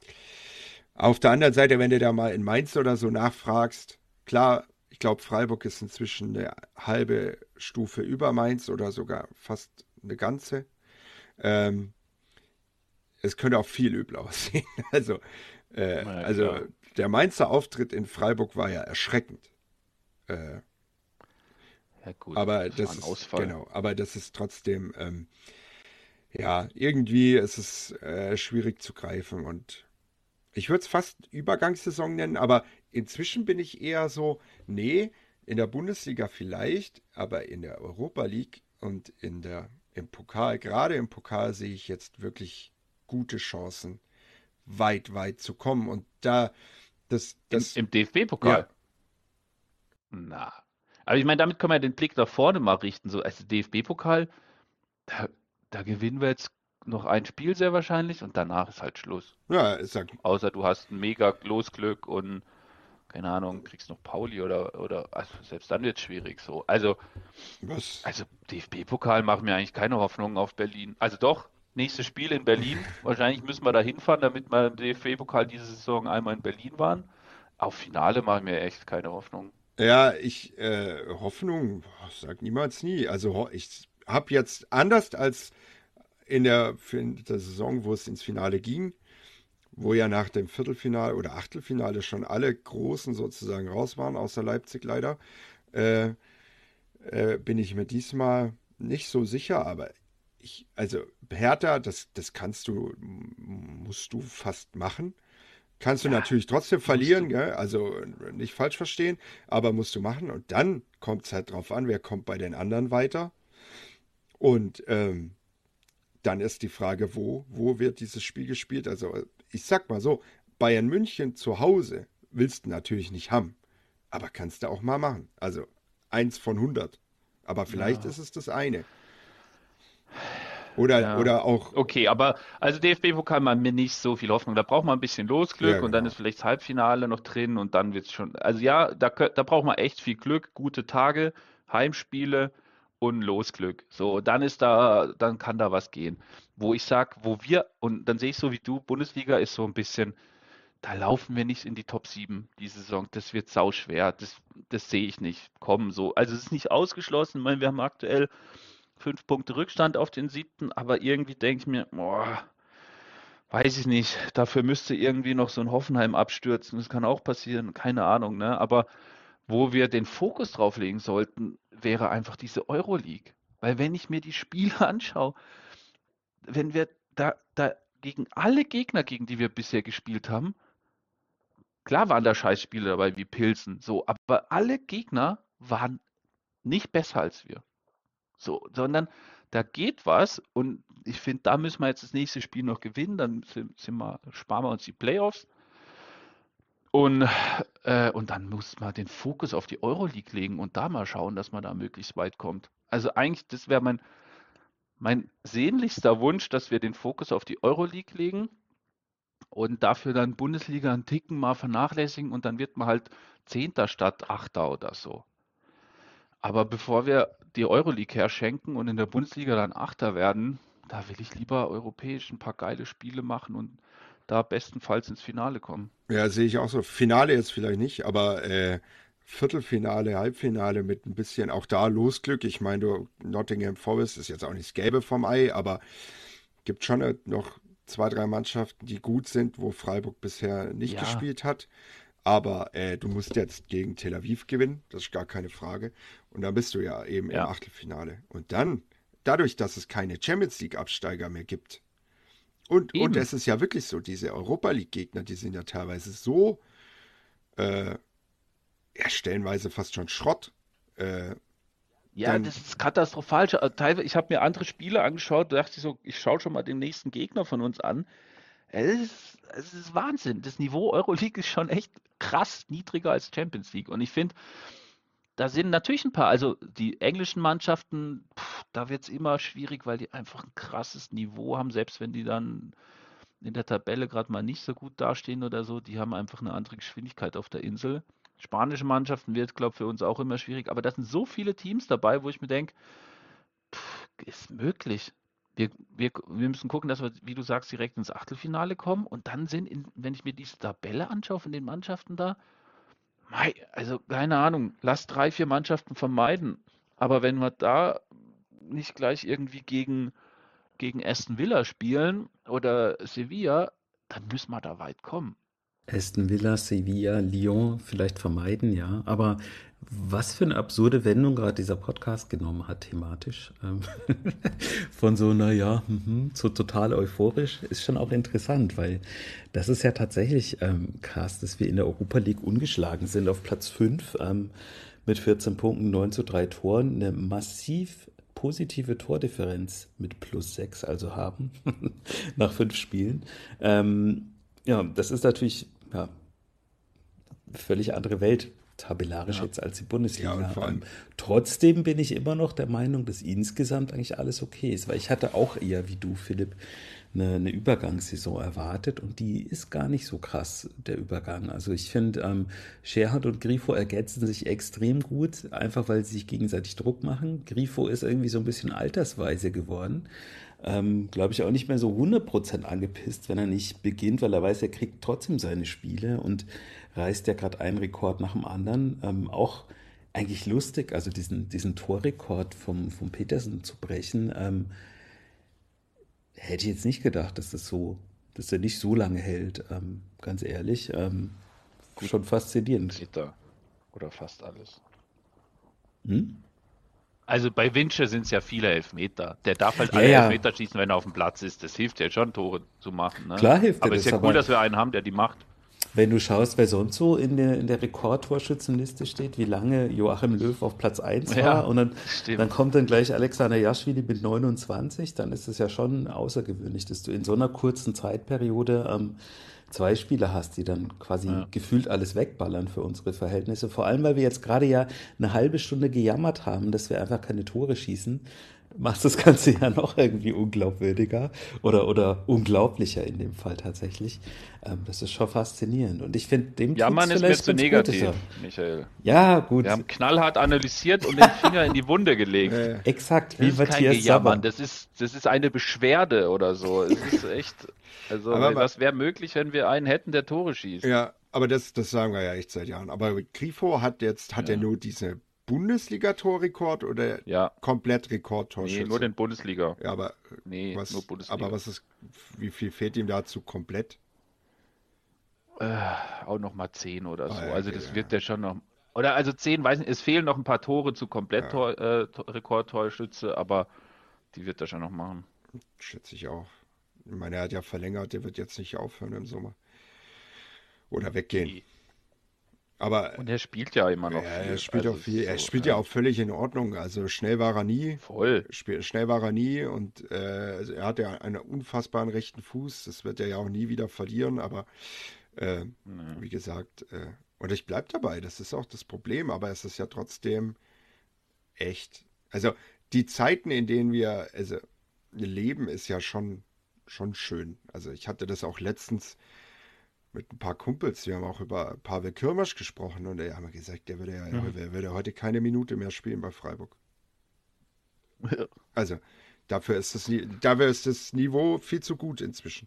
auf der anderen Seite, wenn du da mal in Mainz oder so nachfragst, klar, ich glaube, Freiburg ist inzwischen eine halbe Stufe über Mainz oder sogar fast eine ganze. Ähm, es könnte auch viel übel aussehen. Also, äh, Na ja, also klar. der Mainzer Auftritt in Freiburg war ja erschreckend. Äh, Ja, gut, aber das war das ein ist, Ausfall. genau, aber das ist trotzdem, ähm, ja, irgendwie ist es äh, schwierig zu greifen und ich würde es fast Übergangssaison nennen, aber inzwischen bin ich eher so, nee, in der Bundesliga vielleicht, aber in der Europa League und in der, im Pokal, gerade im Pokal sehe ich jetzt wirklich gute Chancen, weit, weit zu kommen. Und da, das, Im, das, im ja, D F B-Pokal. Na. Aber ich meine, damit können wir den Blick nach vorne mal richten. So, also D F B-Pokal, da, da gewinnen wir jetzt noch ein Spiel sehr wahrscheinlich und danach ist halt Schluss. ja, ich sag, Außer du hast ein mega Losglück und keine Ahnung, kriegst noch Pauli oder, oder also selbst dann wird es schwierig so. Also, was, also D F B-Pokal machen mir eigentlich keine Hoffnung auf Berlin. Also doch, nächstes Spiel in Berlin. Wahrscheinlich müssen wir da hinfahren, damit wir im D F B-Pokal diese Saison einmal in Berlin waren. Auf Finale machen mir echt keine Hoffnung. ja, ich, äh, Hoffnung, sag niemals nie. Also ho- ich habe jetzt anders als in der, in der Saison, wo es ins Finale ging, wo ja nach dem Viertelfinale oder Achtelfinale schon alle Großen sozusagen raus waren, außer Leipzig leider, äh, äh, bin ich mir diesmal nicht so sicher, aber ich, also Hertha, das, das kannst du, musst du fast machen. Kannst du Ja, natürlich trotzdem musst verlieren, du. gell? Also nicht falsch verstehen, aber musst du machen. Und dann kommt es halt drauf an, wer kommt bei den anderen weiter. Und ähm, dann ist die Frage, wo, wo wird dieses Spiel gespielt? Also ich sag mal so, Bayern München zu Hause willst du natürlich nicht haben, aber kannst du auch mal machen. Also eins von hundert. Aber vielleicht Ja, ist es das eine. Oder, ja. oder auch, Okay, aber also D F B-Pokal macht mir nicht so viel Hoffnung. Da braucht man ein bisschen ja Losglück und dann ist genau. vielleicht das Halbfinale noch drin und dann wird es schon. Also ja, da, kö- da braucht man echt viel Glück, gute Tage, Heimspiele und Losglück. So, dann ist da, dann kann da was gehen. Wo ich sag, wo wir, und dann sehe ich so wie du, Bundesliga ist so ein bisschen da laufen wir nicht in die Top sieben die Saison. Das wird sauschwer. Das, das sehe ich nicht kommen so. Also es ist nicht ausgeschlossen. Ich meine, wir haben aktuell fünf Punkte Rückstand auf den siebten, aber irgendwie denke ich mir, boah, weiß ich nicht. Dafür müsste irgendwie noch so ein Hoffenheim abstürzen. Das kann auch passieren, keine Ahnung, ne? Aber wo wir den Fokus drauf legen sollten, wäre einfach diese Euroleague. Weil wenn ich mir die Spiele anschaue, wenn wir da, da gegen alle Gegner, gegen die wir bisher gespielt haben, klar waren da Scheißspiele dabei wie Pilsen, so, aber alle Gegner waren nicht besser als wir. So, sondern da geht was und ich finde, da müssen wir jetzt das nächste Spiel noch gewinnen, dann sind, sind wir, sparen wir uns die Playoffs und, äh, und dann muss man den Fokus auf die Euroleague legen und da mal schauen, dass man da möglichst weit kommt. Also eigentlich, das wäre mein, mein sehnlichster Wunsch, dass wir den Fokus auf die Euroleague legen und dafür dann Bundesliga einen Ticken mal vernachlässigen und dann wird man halt Zehnter statt Achter oder so. Aber bevor wir die Euroleague herschenken und in der Bundesliga dann Achter werden, da will ich lieber europäisch ein paar geile Spiele machen und da bestenfalls ins Finale kommen. Ja, sehe ich auch so. Finale jetzt vielleicht nicht, aber äh, Viertelfinale, Halbfinale mit ein bisschen auch da Losglück. Ich meine, du, Nottingham Forest ist jetzt auch nicht das Gelbe vom Ei, aber gibt schon äh, noch zwei, drei Mannschaften, die gut sind, wo Freiburg bisher nicht Ja. gespielt hat. Aber äh, du musst jetzt gegen Tel Aviv gewinnen, das ist gar keine Frage. Und dann bist du ja eben Ja. im Achtelfinale. Und dann, dadurch, dass es keine Champions League-Absteiger mehr gibt, und, und Eben. es ist ja wirklich so, diese Europa League-Gegner, die sind ja teilweise so, äh, ja, stellenweise fast schon Schrott. Äh, Ja, dann, das ist katastrophal. Scha- äh, Teilweise, ich habe mir andere Spiele angeschaut, da dachte ich so, ich schaue schon mal den nächsten Gegner von uns an. Es ist, es ist Wahnsinn. Das Niveau Euroleague ist schon echt krass niedriger als Champions League. Und ich finde, da sind natürlich ein paar, also die englischen Mannschaften, pff, da wird es immer schwierig, weil die einfach ein krasses Niveau haben, selbst wenn die dann in der Tabelle gerade mal nicht so gut dastehen oder so, die haben einfach eine andere Geschwindigkeit auf der Insel. Spanische Mannschaften wird, glaube ich, für uns auch immer schwierig, aber da sind so viele Teams dabei, wo ich mir denke, ist möglich. Wir, wir, wir müssen gucken, dass wir, wie du sagst, direkt ins Achtelfinale kommen und dann sind, in, wenn ich mir diese Tabelle anschaue von den Mannschaften da, mei, also keine Ahnung, lass drei, vier Mannschaften vermeiden. Aber wenn wir da nicht gleich irgendwie gegen, gegen Aston Villa spielen oder Sevilla, dann müssen wir da weit kommen. Aston Villa, Sevilla, Lyon vielleicht vermeiden, ja. Aber was für eine absurde Wendung gerade dieser Podcast genommen hat, thematisch. Ähm, Von so, naja, mhm, so total euphorisch, ist schon auch interessant, weil das ist ja tatsächlich ähm, krass, dass wir in der Europa League ungeschlagen sind auf Platz fünf ähm, mit vierzehn Punkten, neun zu drei Toren, eine massiv positive Tordifferenz mit plus sechs also haben nach fünf Spielen. Ähm, ja, das ist natürlich ja, völlig andere Welt, tabellarisch Ja. jetzt als die Bundesliga. Ja, und vor allem- Ähm, trotzdem bin ich immer noch der Meinung, dass insgesamt eigentlich alles okay ist, weil ich hatte auch eher wie du, Philipp, eine, eine Übergangssaison erwartet und die ist gar nicht so krass, der Übergang. Also ich finde, ähm, Scherhardt und Grifo ergänzen sich extrem gut, einfach weil sie sich gegenseitig Druck machen. Grifo ist irgendwie so ein bisschen altersweise geworden. Ähm, glaube ich auch nicht mehr so hundert Prozent angepisst, wenn er nicht beginnt, weil er weiß, er kriegt trotzdem seine Spiele und reißt ja gerade einen Rekord nach dem anderen. Ähm, auch eigentlich lustig, also diesen, diesen Torrekord vom, vom Petersen zu brechen, ähm, hätte ich jetzt nicht gedacht, dass das so, dass er nicht so lange hält, ähm, ganz ehrlich. Ähm, schon faszinierend. Meter oder fast alles. Hm? Also bei Winche sind es ja viele Elfmeter. Der darf halt Ja, alle ja. Elfmeter schießen, wenn er auf dem Platz ist. Das hilft ja schon, Tore zu machen. Ne? Klar hilft dir aber es ist das, ja cool, aber- dass wir einen haben, der die macht. Wenn du schaust, wer sonst so in der, in der Rekordtorschützenliste steht, wie lange Joachim Löw auf Platz eins Ja, war und dann, stimmt. dann kommt dann gleich Alexander Jaschwili mit neunundzwanzig, dann ist es ja schon außergewöhnlich, dass du in so einer kurzen Zeitperiode ähm, zwei Spieler hast, die dann quasi Ja. gefühlt alles wegballern für unsere Verhältnisse. Vor allem, weil wir jetzt gerade ja eine halbe Stunde gejammert haben, dass wir einfach keine Tore schießen. macht das Ganze ja noch irgendwie unglaubwürdiger oder, oder unglaublicher in dem Fall tatsächlich. Ähm, das ist schon faszinierend. Und ich finde, dem tut es Jammern ist mir vielleicht zu ganz gut, dass negativ, er. Michael. Ja, gut, Wir haben knallhart analysiert und den Finger in die Wunde gelegt. Äh, exakt, Das wie ist kein Matthias Gejammern, Sammer. das ist, das ist eine Beschwerde oder so. Es ist echt, also, aber, was wäre möglich, wenn wir einen hätten, der Tore schießt? ja, aber das, das sagen wir ja echt seit Jahren. Aber Grifo hat jetzt, hat er Ja, nur diese Bundesliga-Torrekord oder ja, komplett nee, nur Rekordtorschütze? den Bundesliga. Ja, aber äh, Nee, nur was, aber Bundesliga. was ist, wie viel fehlt ihm dazu komplett? Äh, auch noch mal zehn oder Ah, so. ja, Also okay, das wird ja, der schon noch. Oder also zehn, weiß nicht, es fehlen noch ein paar Tore zu komplett ja, Tor, äh, Tor- Rekordtorschütze, aber die wird er schon noch machen. schätze ich auch. Ich meine, er hat ja verlängert, der wird jetzt nicht aufhören im Sommer oder weggehen. Nee. Aber Und er spielt ja immer ja, noch er viel. spielt Also auch es viel, ist er so, spielt ja ja, auch völlig in Ordnung. Also schnell war er nie, voll. Spiel, schnell war er nie und äh, also er hat ja einen unfassbaren rechten Fuß. Das wird er ja auch nie wieder verlieren, aber äh, Nee. wie gesagt, äh, und ich bleib dabei, das ist auch das Problem, aber es ist ja trotzdem echt. Also die Zeiten, in denen wir also, leben, ist ja schon, schon schön. Also ich hatte das auch letztens mit ein paar Kumpels, wir haben auch über Pavel Kirmasch gesprochen und er haben gesagt, der würde ja Mhm. der würde heute keine Minute mehr spielen bei Freiburg. Also dafür ist das, Ni- dafür ist das Niveau viel zu gut inzwischen.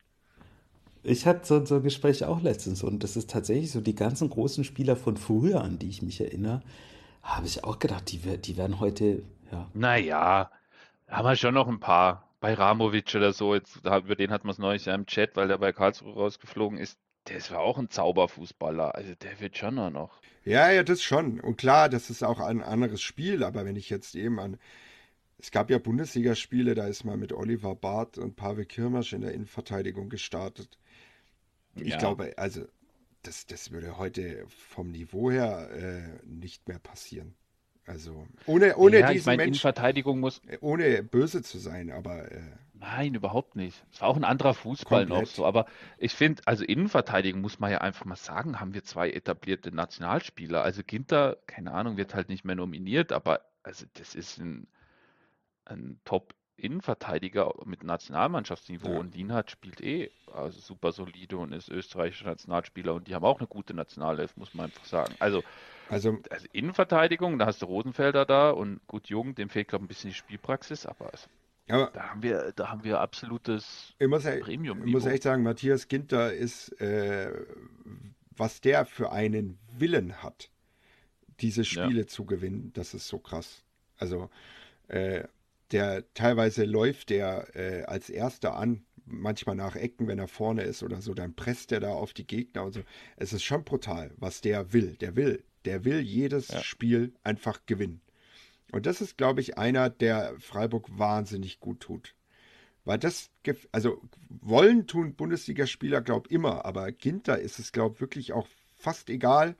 Ich hatte so, so ein Gespräch auch letztens und das ist tatsächlich so, die ganzen großen Spieler von früher, an die ich mich erinnere, habe ich auch gedacht, die, wer- die werden heute, ja, Naja, haben wir schon noch ein paar. Bei Ramovic oder so, jetzt, da- über den hat man es neulich ja im Chat, weil der bei Karlsruhe rausgeflogen ist. Der ist auch ein Zauberfußballer. Also der wird schon noch. Ja, ja, das schon. Und klar, das ist auch ein anderes Spiel, aber wenn ich jetzt eben an, es gab ja Bundesligaspiele, da ist man mit Oliver Barth und Pavel Kirmasch in der Innenverteidigung gestartet. Ich Ja. glaube, also das, das würde heute vom Niveau her äh, nicht mehr passieren. Also ohne, ohne Ja, ich diesen meine, Menschen, Innenverteidigung muss. äh, ohne böse zu sein, aber äh, Nein, überhaupt nicht. Es war auch ein anderer Fußball noch komplett. so. Aber ich finde, also Innenverteidigung muss man ja einfach mal sagen, haben wir zwei etablierte Nationalspieler. Also Ginter, keine Ahnung, wird halt nicht mehr nominiert, aber also das ist ein, ein Top-Innenverteidiger mit Nationalmannschaftsniveau Ja. und Lienhardt spielt eh also super solide und ist österreichischer Nationalspieler und die haben auch eine gute Nationalelf, muss man einfach sagen. Also, Also, also Innenverteidigung, da hast du Rosenfelder da und gut Jung, dem fehlt glaube ich ein bisschen die Spielpraxis, aber es, aber da haben wir, da haben wir absolutes ich muss, e- ich muss Premium-Niveau. echt sagen, Matthias Ginter ist, äh, was der für einen Willen hat, diese Ja, Spiele zu gewinnen, das ist so krass. Also, äh, der teilweise läuft der äh, als Erster an, manchmal nach Ecken, wenn er vorne ist oder so, dann presst er da auf die Gegner und so. Es ist schon brutal, was der will. Der will, der will jedes ja. Spiel einfach gewinnen. Und das ist, glaube ich, einer, der Freiburg wahnsinnig gut tut. Weil das, gef- also wollen tun Bundesligaspieler, glaube ich, immer, aber Ginter ist es, glaube ich, wirklich auch fast egal,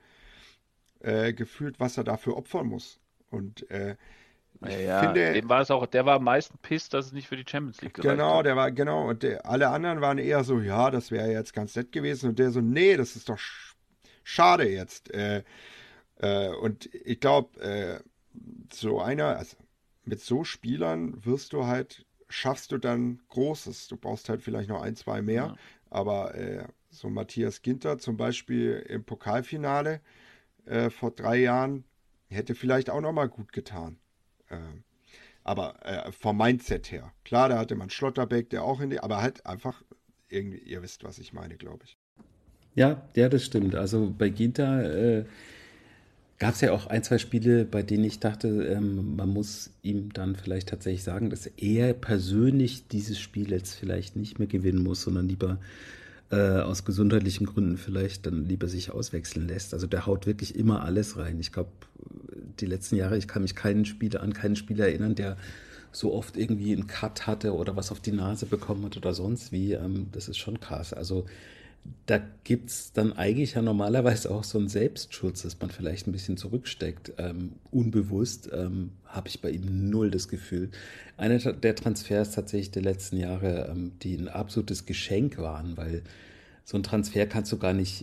äh, gefühlt, was er dafür opfern muss. Und äh, ich Ja, ja, finde, dem war es auch, der war am meisten pisst, dass es nicht für die Champions League gereicht genau, hat. der war, genau, und der, alle anderen waren eher so, ja, das wäre jetzt ganz nett gewesen. Und der so, nee, das ist doch sch schade jetzt. Äh, äh, und ich glaube, äh, so einer, also mit so Spielern wirst du halt, schaffst du dann Großes. Du brauchst halt vielleicht noch ein, zwei mehr. Ja. Aber äh, so Matthias Ginter zum Beispiel im Pokalfinale äh, vor drei Jahren hätte vielleicht auch noch mal gut getan. Ähm, aber äh, vom Mindset her. Klar, da hatte man Schlotterbeck, der auch in die, aber halt einfach irgendwie, ihr wisst, was ich meine, glaube ich. ja, ja, das stimmt. Also bei Ginter äh, gab es ja auch ein, zwei Spiele, bei denen ich dachte, ähm, man muss ihm dann vielleicht tatsächlich sagen, dass er persönlich dieses Spiel jetzt vielleicht nicht mehr gewinnen muss, sondern lieber äh, aus gesundheitlichen Gründen vielleicht dann lieber sich auswechseln lässt. Also der haut wirklich immer alles rein. Ich glaube, die letzten Jahre, ich kann mich keinen Spieler, an keinen Spieler erinnern, der so oft irgendwie einen Cut hatte oder was auf die Nase bekommen hat oder sonst wie. Ähm, das ist schon krass. Also da gibt es dann eigentlich ja normalerweise auch so einen Selbstschutz, dass man vielleicht ein bisschen zurücksteckt. Ähm, unbewusst ähm, habe ich bei ihm null das Gefühl. Einer der Transfers tatsächlich der letzten Jahre, ähm, die ein absolutes Geschenk waren, weil so ein Transfer kannst du gar nicht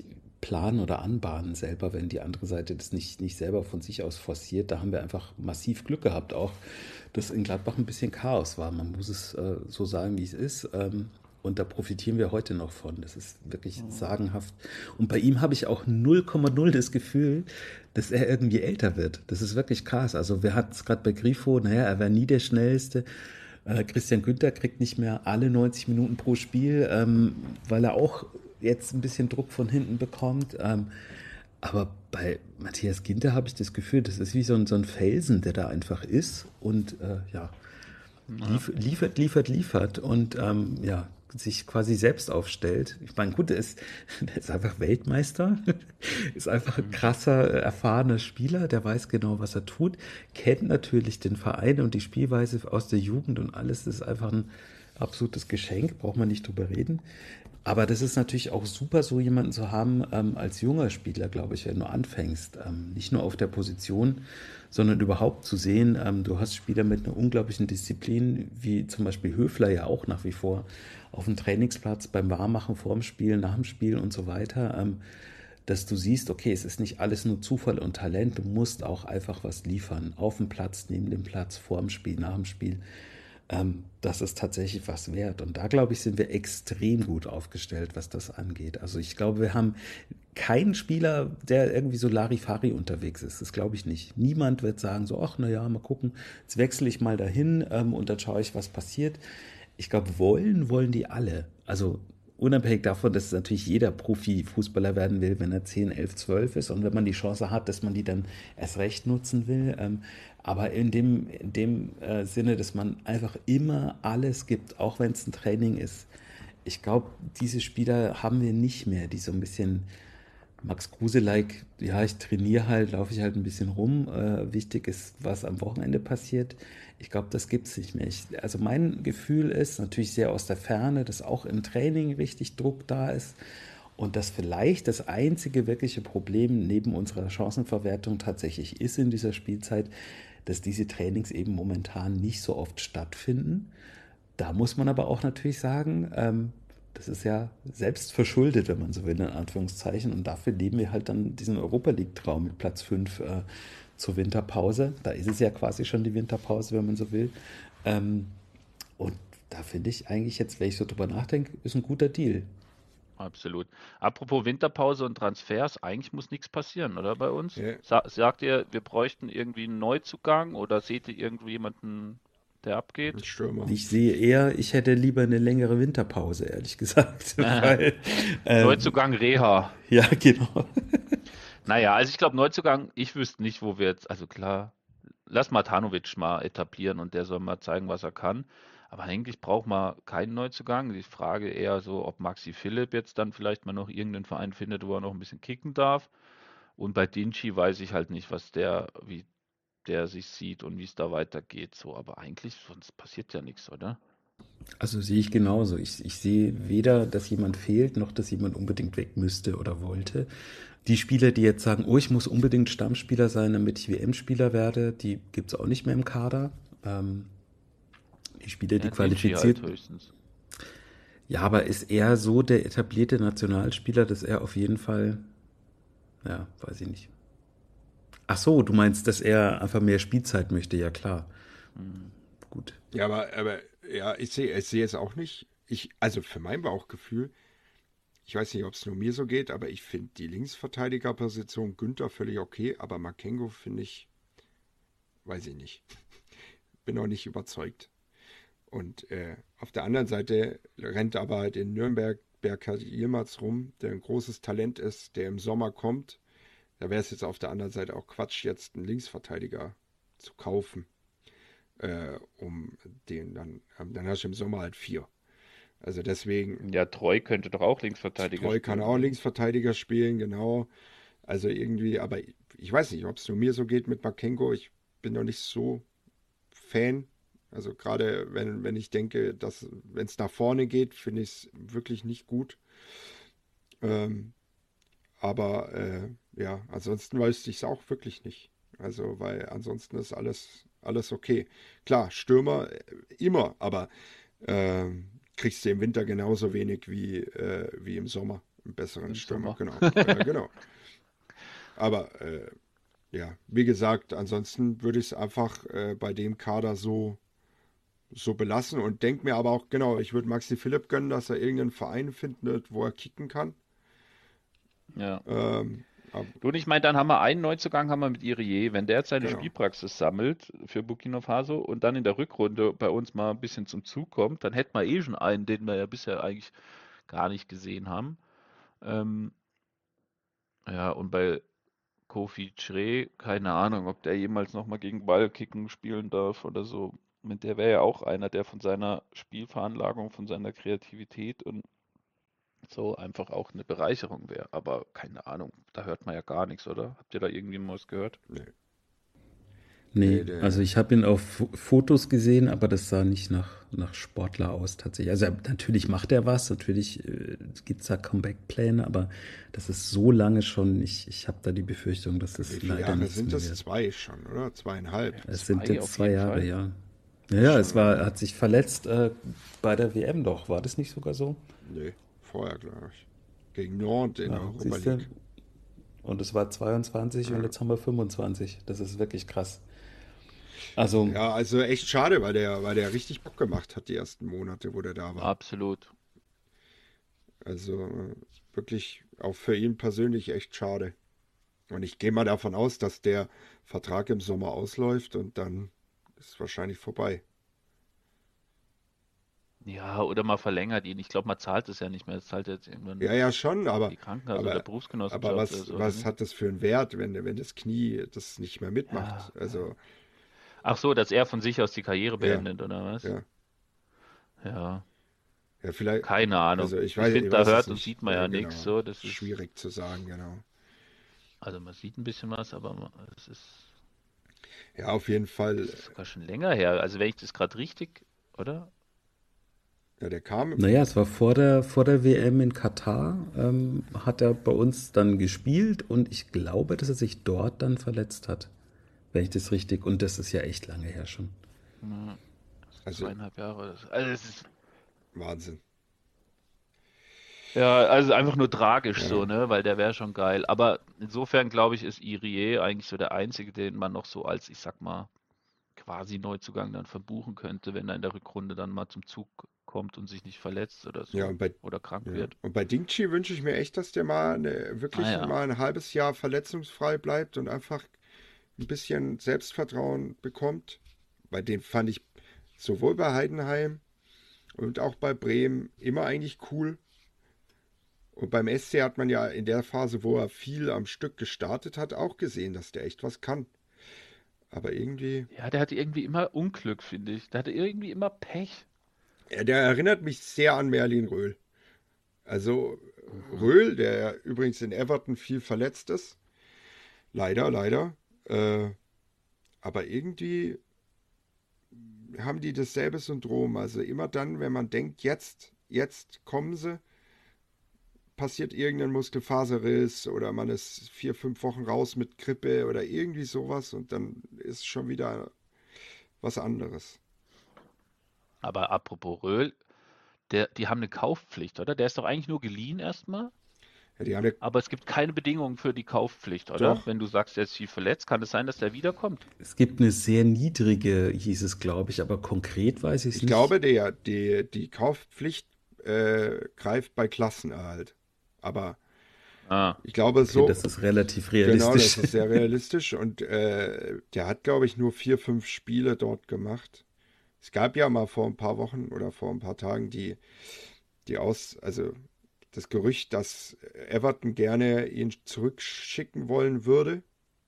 planen oder anbahnen selber, wenn die andere Seite das nicht, nicht selber von sich aus forciert. Da haben wir einfach massiv Glück gehabt auch, dass in Gladbach ein bisschen Chaos war. Man muss es äh, so sagen, wie es ist. Ähm, und da profitieren wir heute noch von. Das ist wirklich sagenhaft. Und bei ihm habe ich auch null Komma null das Gefühl, dass er irgendwie älter wird. Das ist wirklich krass. Also wir hatten es gerade bei Grifo, naja, er war nie der Schnellste. Äh, Christian Günther kriegt nicht mehr alle neunzig Minuten pro Spiel, ähm, weil er auch jetzt ein bisschen Druck von hinten bekommt. Ähm, aber bei Matthias Ginter habe ich das Gefühl, das ist wie so ein, so ein Felsen, der da einfach ist und äh, ja, lief, liefert, liefert, liefert und ähm, ja, sich quasi selbst aufstellt. Ich meine, gut, er ist, er ist einfach Weltmeister, ist einfach ein krasser, erfahrener Spieler, der weiß genau, was er tut, kennt natürlich den Verein und die Spielweise aus der Jugend und alles. Das ist einfach ein absolutes Geschenk, braucht man nicht drüber reden. Aber das ist natürlich auch super, so jemanden zu haben ähm, als junger Spieler, glaube ich, wenn du anfängst. Ähm, nicht nur auf der Position, sondern überhaupt zu sehen, ähm, du hast Spieler mit einer unglaublichen Disziplin, wie zum Beispiel Höfler ja auch nach wie vor auf dem Trainingsplatz, beim Warmmachen, vorm Spiel, nach dem Spiel und so weiter, ähm, dass du siehst, okay, es ist nicht alles nur Zufall und Talent, du musst auch einfach was liefern. Auf dem Platz, neben dem Platz, vor dem Spiel, nach dem Spiel. Ähm, das ist tatsächlich was wert. Und da, glaube ich, sind wir extrem gut aufgestellt, was das angeht. Also ich glaube, wir haben keinen Spieler, der irgendwie so Larifari unterwegs ist. Das glaube ich nicht. Niemand wird sagen so, ach, naja, mal gucken, jetzt wechsle ich mal dahin ähm, und dann schaue ich, was passiert. Ich glaube, wollen, wollen die alle. Also unabhängig davon, dass natürlich jeder Profi-Fußballer werden will, wenn er zehn, elf, zwölf ist und wenn man die Chance hat, dass man die dann erst recht nutzen will. Ähm, aber in dem, in dem äh, Sinne, dass man einfach immer alles gibt, auch wenn es ein Training ist. Ich glaube, diese Spieler haben wir nicht mehr, die so ein bisschen Max Kruse-like, ja, ich trainiere halt, laufe ich halt ein bisschen rum. Äh, wichtig ist, was am Wochenende passiert. Ich glaube, das gibt es nicht mehr. Ich, also mein Gefühl ist natürlich sehr aus der Ferne, dass auch im Training richtig Druck da ist und dass vielleicht das einzige wirkliche Problem neben unserer Chancenverwertung tatsächlich ist in dieser Spielzeit, dass diese Trainings eben momentan nicht so oft stattfinden. Da muss man aber auch natürlich sagen, ähm, das ist ja selbst verschuldet, wenn man so will, in Anführungszeichen. Und dafür leben wir halt dann diesen Europa-League-Traum mit Platz fünf äh, zur Winterpause. Da ist es ja quasi schon die Winterpause, wenn man so will. Ähm, und da finde ich eigentlich jetzt, wenn ich so drüber nachdenke, ist ein guter Deal. Absolut. Apropos Winterpause und Transfers, eigentlich muss nichts passieren, oder bei uns? Ja. Sa sagt ihr, wir bräuchten irgendwie einen Neuzugang oder seht ihr irgendwie jemanden, der Ein abgeht? Stürmer. Ich sehe eher, ich hätte lieber eine längere Winterpause, ehrlich gesagt. Weil, ähm, Neuzugang Reha. ja, genau. Naja, also ich glaube, Neuzugang, ich wüsste nicht, wo wir jetzt, also klar, lass Matanovic mal etablieren und der soll mal zeigen, was er kann. Aber eigentlich braucht man keinen Neuzugang. Die Frage eher so, ob Maxi Philipp jetzt dann vielleicht mal noch irgendeinen Verein findet, wo er noch ein bisschen kicken darf. Und bei Dinci weiß ich halt nicht, was der, wie der sich sieht und wie es da weitergeht. So, aber eigentlich, sonst passiert ja nichts, oder? Also sehe ich genauso. Ich, ich sehe weder, dass jemand fehlt, noch dass jemand unbedingt weg müsste oder wollte. Die Spieler, die jetzt sagen, oh, ich muss unbedingt Stammspieler sein, damit ich W M-Spieler werde, die gibt es auch nicht mehr im Kader. Ähm, die Spieler, die Ja, Dinci qualifiziert. halt höchstens. Ja, aber ist er so der etablierte Nationalspieler, dass er auf jeden Fall, ja, weiß ich nicht. Ach so, du meinst, dass er einfach mehr Spielzeit möchte, ja klar. Hm. Gut. Ja, aber, aber ja, ich sehe ich sehe es auch nicht. Ich, also für mein Bauchgefühl, ich weiß nicht, ob es nur mir so geht, aber ich finde die Linksverteidigerposition Günther völlig okay, aber Makengo finde ich, weiß ich nicht. Bin auch nicht überzeugt. Und äh, auf der anderen Seite rennt aber halt in Nürnberg Berkay Yilmaz rum, der ein großes Talent ist, der im Sommer kommt. Da wäre es jetzt auf der anderen Seite auch Quatsch, jetzt einen Linksverteidiger zu kaufen, äh, um den dann, dann hast du im Sommer halt vier. Also deswegen, Ja, Treu könnte doch auch Linksverteidiger Treu kann spielen, auch oder? Linksverteidiger spielen, genau. Also irgendwie, aber ich weiß nicht, ob es nur mir so geht mit Makengo. Ich bin noch nicht so Fan. Also gerade wenn, wenn ich denke, dass wenn es nach vorne geht, finde ich es wirklich nicht gut. Ähm, aber äh, ja, ansonsten wüsste ich es auch wirklich nicht. Also, weil ansonsten ist alles, alles okay. Klar, Stürmer äh, immer, aber ähm, kriegst du im Winter genauso wenig wie, äh, wie im Sommer. einen besseren Im Stürmer, Sommer. genau. Ja, genau. Aber äh, ja, wie gesagt, ansonsten würde ich es einfach äh, bei dem Kader so, so belassen und denke mir aber auch, genau, ich würde Maxi Philipp gönnen, dass er irgendeinen Verein findet, wo er kicken kann. Ja. Ähm, ab, Du und ich meine, dann haben wir einen Neuzugang, haben wir mit Irié. Wenn der jetzt seine genau. Spielpraxis sammelt für Burkina Faso und dann in der Rückrunde bei uns mal ein bisschen zum Zug kommt, dann hätten wir eh schon einen, den wir ja bisher eigentlich gar nicht gesehen haben. Ähm, ja, und bei Kofi Chre, keine Ahnung, ob der jemals nochmal gegen Ballkicken spielen darf oder so. Mit der wäre ja auch einer, der von seiner Spielveranlagung, von seiner Kreativität und so einfach auch eine Bereicherung wäre. Aber keine Ahnung, da hört man ja gar nichts, oder? Habt ihr da irgendwie mal was gehört? Nee, nee, Nee, also der, ich habe ihn auf Fo- Fotos gesehen, aber das sah nicht nach, nach Sportler aus tatsächlich. Also er, natürlich macht er was, natürlich äh, gibt es da Comeback-Pläne, aber das ist so lange schon, ich, ich habe da die Befürchtung, dass wie es viele leider Jahre nichts sind mehr das? wird. Zwei schon, oder? Zweieinhalb. Es sind Zwei jetzt auf zwei jeden Jahre, Fall. ja. Das ist Ja, es schon war, lange. hat sich verletzt äh, bei der W M doch, war das nicht sogar so? Nee, vorher, glaube ich. Gegen Nantes in der Ja, Europa siehst du? League. Und es war zweiundzwanzig und Ja. jetzt haben wir fünfundzwanzig. Das ist wirklich krass. Also, Ja, also echt schade, weil der, weil der richtig Bock gemacht hat, die ersten Monate, wo der da war. Absolut. Also äh, wirklich auch für ihn persönlich echt schade. Und ich gehe mal davon aus, dass der Vertrag im Sommer ausläuft und dann ist wahrscheinlich vorbei. Ja, oder man verlängert ihn. Ich glaube, man zahlt es ja nicht mehr. Es zahlt jetzt Ja, irgendwann ja, schon, aber, die Krankenkasse oder aber, aber Berufsgenossenschaft oder was, so, oder was nicht? hat das für einen Wert, wenn, wenn das Knie das nicht mehr Ja, mitmacht? ja. Also, Ach so, dass er von sich aus die Karriere ja, beendet, oder was? ja, Ja, ja, vielleicht, keine Ahnung. also ich Ich weiß, finde, ich da weiß es hört und nicht. sieht man Ja, ja nichts genau. so. Das ist, Schwierig zu sagen, genau. also man sieht ein bisschen was, aber man- es ist, Ja, auf jeden Fall, es ist sogar schon länger her. Also wenn ich das gerade richtig, oder? ja, der kam, naja, es war vor der, vor der W M in Katar, ähm, hat er bei uns dann gespielt und ich glaube, dass er sich dort dann verletzt hat, wenn ich das richtig, und das ist ja echt lange her schon. Ja, also also zweieinhalb Jahre. Das- Also es ist, Wahnsinn. ja, also einfach nur tragisch Ja, so, ne? Weil der wäre schon geil. Aber insofern glaube ich, ist Irié eigentlich so der einzige, den man noch so als, ich sag mal, quasi Neuzugang dann verbuchen könnte, wenn er in der Rückrunde dann mal zum Zug kommt und sich nicht verletzt oder ja, so und bei, oder krank ja. wird. Und bei Dingchi wünsche ich mir echt, dass der mal eine, Ah wirklich ja, mal ein halbes Jahr verletzungsfrei bleibt und einfach ein bisschen Selbstvertrauen bekommt. Bei den fand ich sowohl bei Heidenheim und auch bei Bremen immer eigentlich cool. Und beim S C hat man ja in der Phase, wo er viel am Stück gestartet hat, auch gesehen, dass der echt was kann. Aber irgendwie, ja, der hatte irgendwie immer Unglück, finde ich. Der hatte irgendwie immer Pech. ja, der erinnert mich sehr an Merlin Röhl. Also Mhm. Röhl, der übrigens in Everton viel verletzt ist. Leider, leider. Äh, aber irgendwie haben die dasselbe Syndrom. Also immer dann, wenn man denkt, jetzt, jetzt kommen sie, passiert irgendein Muskelfaserriss oder man ist vier, fünf Wochen raus mit Grippe oder irgendwie sowas und dann ist schon wieder was anderes. Aber apropos Röhl, der, die haben eine Kaufpflicht, oder? Der ist doch eigentlich nur geliehen erstmal. Ja, die haben ja Aber es gibt keine Bedingungen für die Kaufpflicht, oder? doch, Wenn du sagst, er ist viel verletzt, kann es sein, dass der wiederkommt? Es gibt eine sehr niedrige, hieß es, glaube ich, aber konkret weiß ich es ich nicht. glaube, der, die, die Kaufpflicht äh, greift bei Klassenerhalt. Aber Ah, ich glaube, Okay, so, das ist relativ genau, realistisch. das ist sehr realistisch und äh, der hat, glaube ich, nur vier, fünf Spiele dort gemacht. Es gab ja mal vor ein paar Wochen oder vor ein paar Tagen die, die Aus, also das Gerücht, dass Everton gerne ihn zurückschicken wollen würde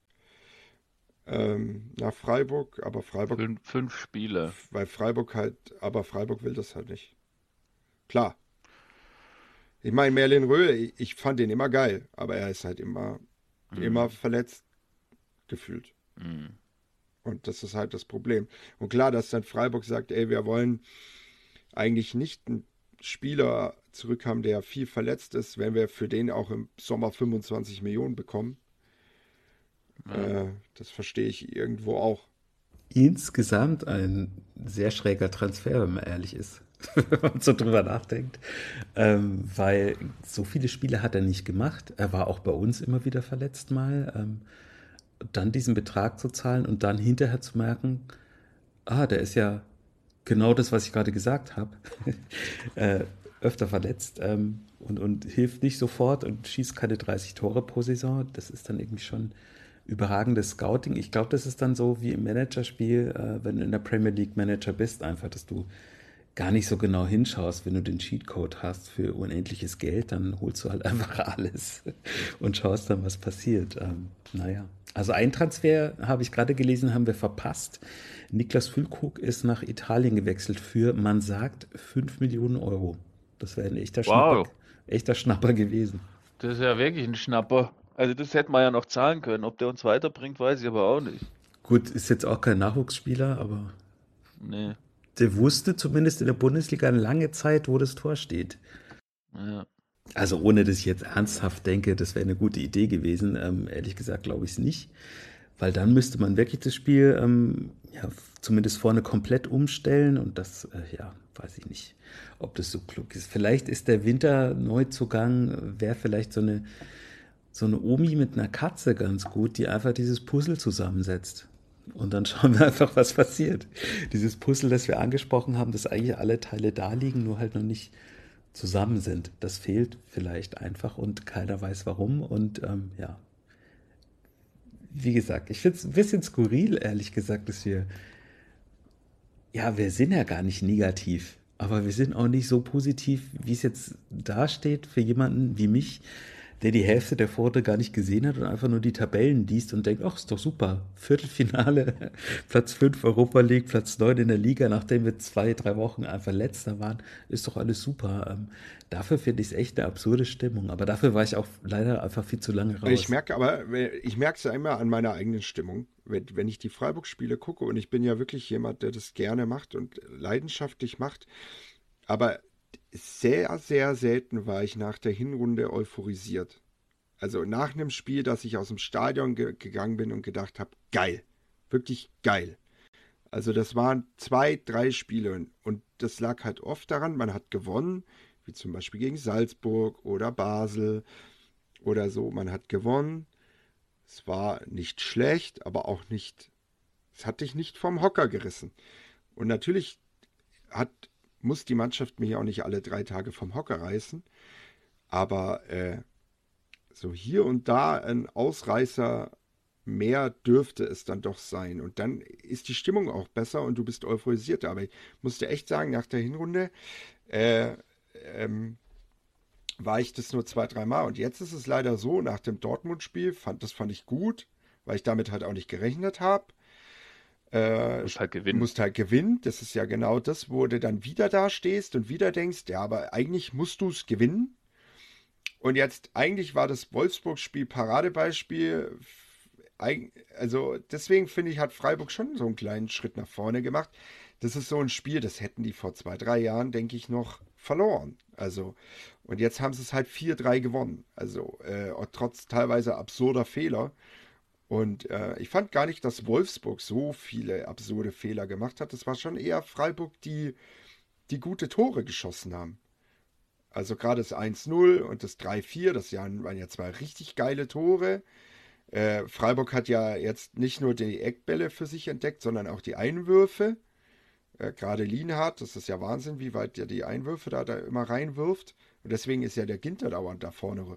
ähm, nach Freiburg, aber Freiburg, fünf, fünf Spiele. weil Freiburg halt, aber Freiburg will das halt nicht. Klar. Ich meine, Merlin Röhl, ich, ich fand ihn immer geil, aber er ist halt immer, immer Hm, verletzt gefühlt. hm. Und das ist halt das Problem. Und klar, dass dann Freiburg sagt, ey, wir wollen eigentlich nicht einen Spieler zurückhaben, der viel verletzt ist, wenn wir für den auch im Sommer fünfundzwanzig Millionen bekommen. Ja. Äh, das verstehe ich irgendwo auch. Insgesamt ein sehr schräger Transfer, wenn man ehrlich ist. wenn man so drüber nachdenkt. Ähm, weil so viele Spiele hat er nicht gemacht. Er war auch bei uns immer wieder verletzt mal. Ähm, dann diesen Betrag zu zahlen und dann hinterher zu merken, ah, der ist ja genau das, was ich gerade gesagt habe. äh, öfter verletzt ähm, und, und hilft nicht sofort und schießt keine dreißig Tore pro Saison. Das ist dann irgendwie schon überragendes Scouting. Ich glaube, das ist dann so wie im Managerspiel, äh, wenn du in der Premier League Manager bist, einfach, dass du gar nicht so genau hinschaust, wenn du den Cheatcode hast für unendliches Geld, dann holst du halt einfach alles und schaust dann, was passiert. Ähm, naja, also ein Transfer, habe ich gerade gelesen, haben wir verpasst. Niklas Füllkrug ist nach Italien gewechselt für, man sagt, fünf Millionen Euro. Das wäre ein echter Schnapper, Wow, echter Schnapper gewesen. das ist ja wirklich ein Schnapper. Also das hätten wir ja noch zahlen können. Ob der uns weiterbringt, weiß ich aber auch nicht. Gut, ist jetzt auch kein Nachwuchsspieler, aber Nee, der wusste zumindest in der Bundesliga eine lange Zeit, wo das Tor steht. ja. Also ohne, dass ich jetzt ernsthaft denke, das wäre eine gute Idee gewesen. Ähm, ehrlich gesagt glaube ich es nicht. Weil dann müsste man wirklich das Spiel ähm, ja, zumindest vorne komplett umstellen. Und das, äh, ja, weiß ich nicht, ob das so klug ist. Vielleicht ist der Winter-Neuzugang, wäre vielleicht so eine, so eine Omi mit einer Katze ganz gut, die einfach dieses Puzzle zusammensetzt. Und dann schauen wir einfach, was passiert. Dieses Puzzle, das wir angesprochen haben, dass eigentlich alle Teile da liegen, nur halt noch nicht zusammen sind. Das fehlt vielleicht einfach und keiner weiß warum. Und ähm, ja, wie gesagt, ich finde es ein bisschen skurril, ehrlich gesagt, dass wir, ja, wir sind ja gar nicht negativ, aber wir sind auch nicht so positiv, wie es jetzt dasteht für jemanden wie mich, der die Hälfte der Vorte gar nicht gesehen hat und einfach nur die Tabellen liest und denkt, ach, ist doch super. Viertelfinale, Platz fünf Europa League, Platz neun in der Liga, nachdem wir zwei, drei Wochen einfach letzter waren, ist doch alles super. Ähm, dafür finde ich es echt eine absurde Stimmung, aber dafür war ich auch leider einfach viel zu lange raus. Ich merke aber, ich merke es ja immer an meiner eigenen Stimmung, wenn, wenn ich die Freiburg-Spiele gucke, und ich bin ja wirklich jemand, der das gerne macht und leidenschaftlich macht, aber sehr, sehr selten war ich nach der Hinrunde euphorisiert. Also nach einem Spiel, dass ich aus dem Stadion ge gegangen bin und gedacht habe, geil, wirklich geil. Also das waren zwei, drei Spiele und das lag halt oft daran, man hat gewonnen, wie zum Beispiel gegen Salzburg oder Basel oder so. Man hat gewonnen. Es war nicht schlecht, aber auch nicht, es hat dich nicht vom Hocker gerissen. Und natürlich hat, muss die Mannschaft mich auch nicht alle drei Tage vom Hocker reißen, aber äh, so hier und da ein Ausreißer mehr dürfte es dann doch sein. Und dann ist die Stimmung auch besser und du bist euphorisierter. Aber ich musste echt sagen, nach der Hinrunde äh, ähm, war ich das nur zwei, dreimal. Und jetzt ist es leider so, nach dem Dortmund-Spiel, fand, das fand ich gut, weil ich damit halt auch nicht gerechnet habe. Äh, Muss halt gewinnen. musst halt gewinnen. Das ist ja genau das, wo du dann wieder da stehst und wieder denkst, ja, aber eigentlich musst du es gewinnen. Und jetzt, eigentlich war das Wolfsburg-Spiel Paradebeispiel. Also deswegen finde ich, hat Freiburg schon so einen kleinen Schritt nach vorne gemacht. Das ist so ein Spiel, das hätten die vor zwei, drei Jahren, denke ich, noch verloren. Also, und jetzt haben sie es halt vier drei gewonnen. Also, äh, trotz teilweise absurder Fehler. Und äh, ich fand gar nicht, dass Wolfsburg so viele absurde Fehler gemacht hat. Das war schon eher Freiburg, die, die gute Tore geschossen haben. Also gerade das eins null und das drei vier, das waren ja zwei richtig geile Tore. Äh, Freiburg hat ja jetzt nicht nur die Eckbälle für sich entdeckt, sondern auch die Einwürfe. Äh, gerade Lienhardt, das ist ja Wahnsinn, wie weit der die Einwürfe da, da immer reinwirft. Und deswegen ist ja der Ginter dauernd da vorne.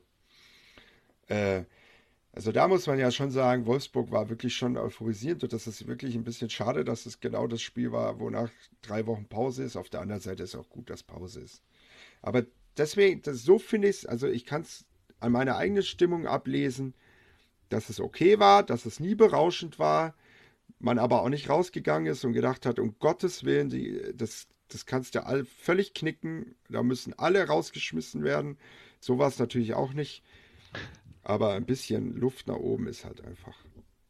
Äh, also da muss man ja schon sagen, Wolfsburg war wirklich schon euphorisierend und das ist wirklich ein bisschen schade, dass es genau das Spiel war, wo nach drei Wochen Pause ist. Auf der anderen Seite ist auch gut, dass Pause ist. Aber deswegen, das, so finde ich es, also ich kann es an meiner eigenen Stimmung ablesen, dass es okay war, dass es nie berauschend war, man aber auch nicht rausgegangen ist und gedacht hat, um Gottes Willen, die, das, das kannst du all völlig knicken, da müssen alle rausgeschmissen werden. So war es natürlich auch nicht, aber ein bisschen Luft nach oben ist halt einfach.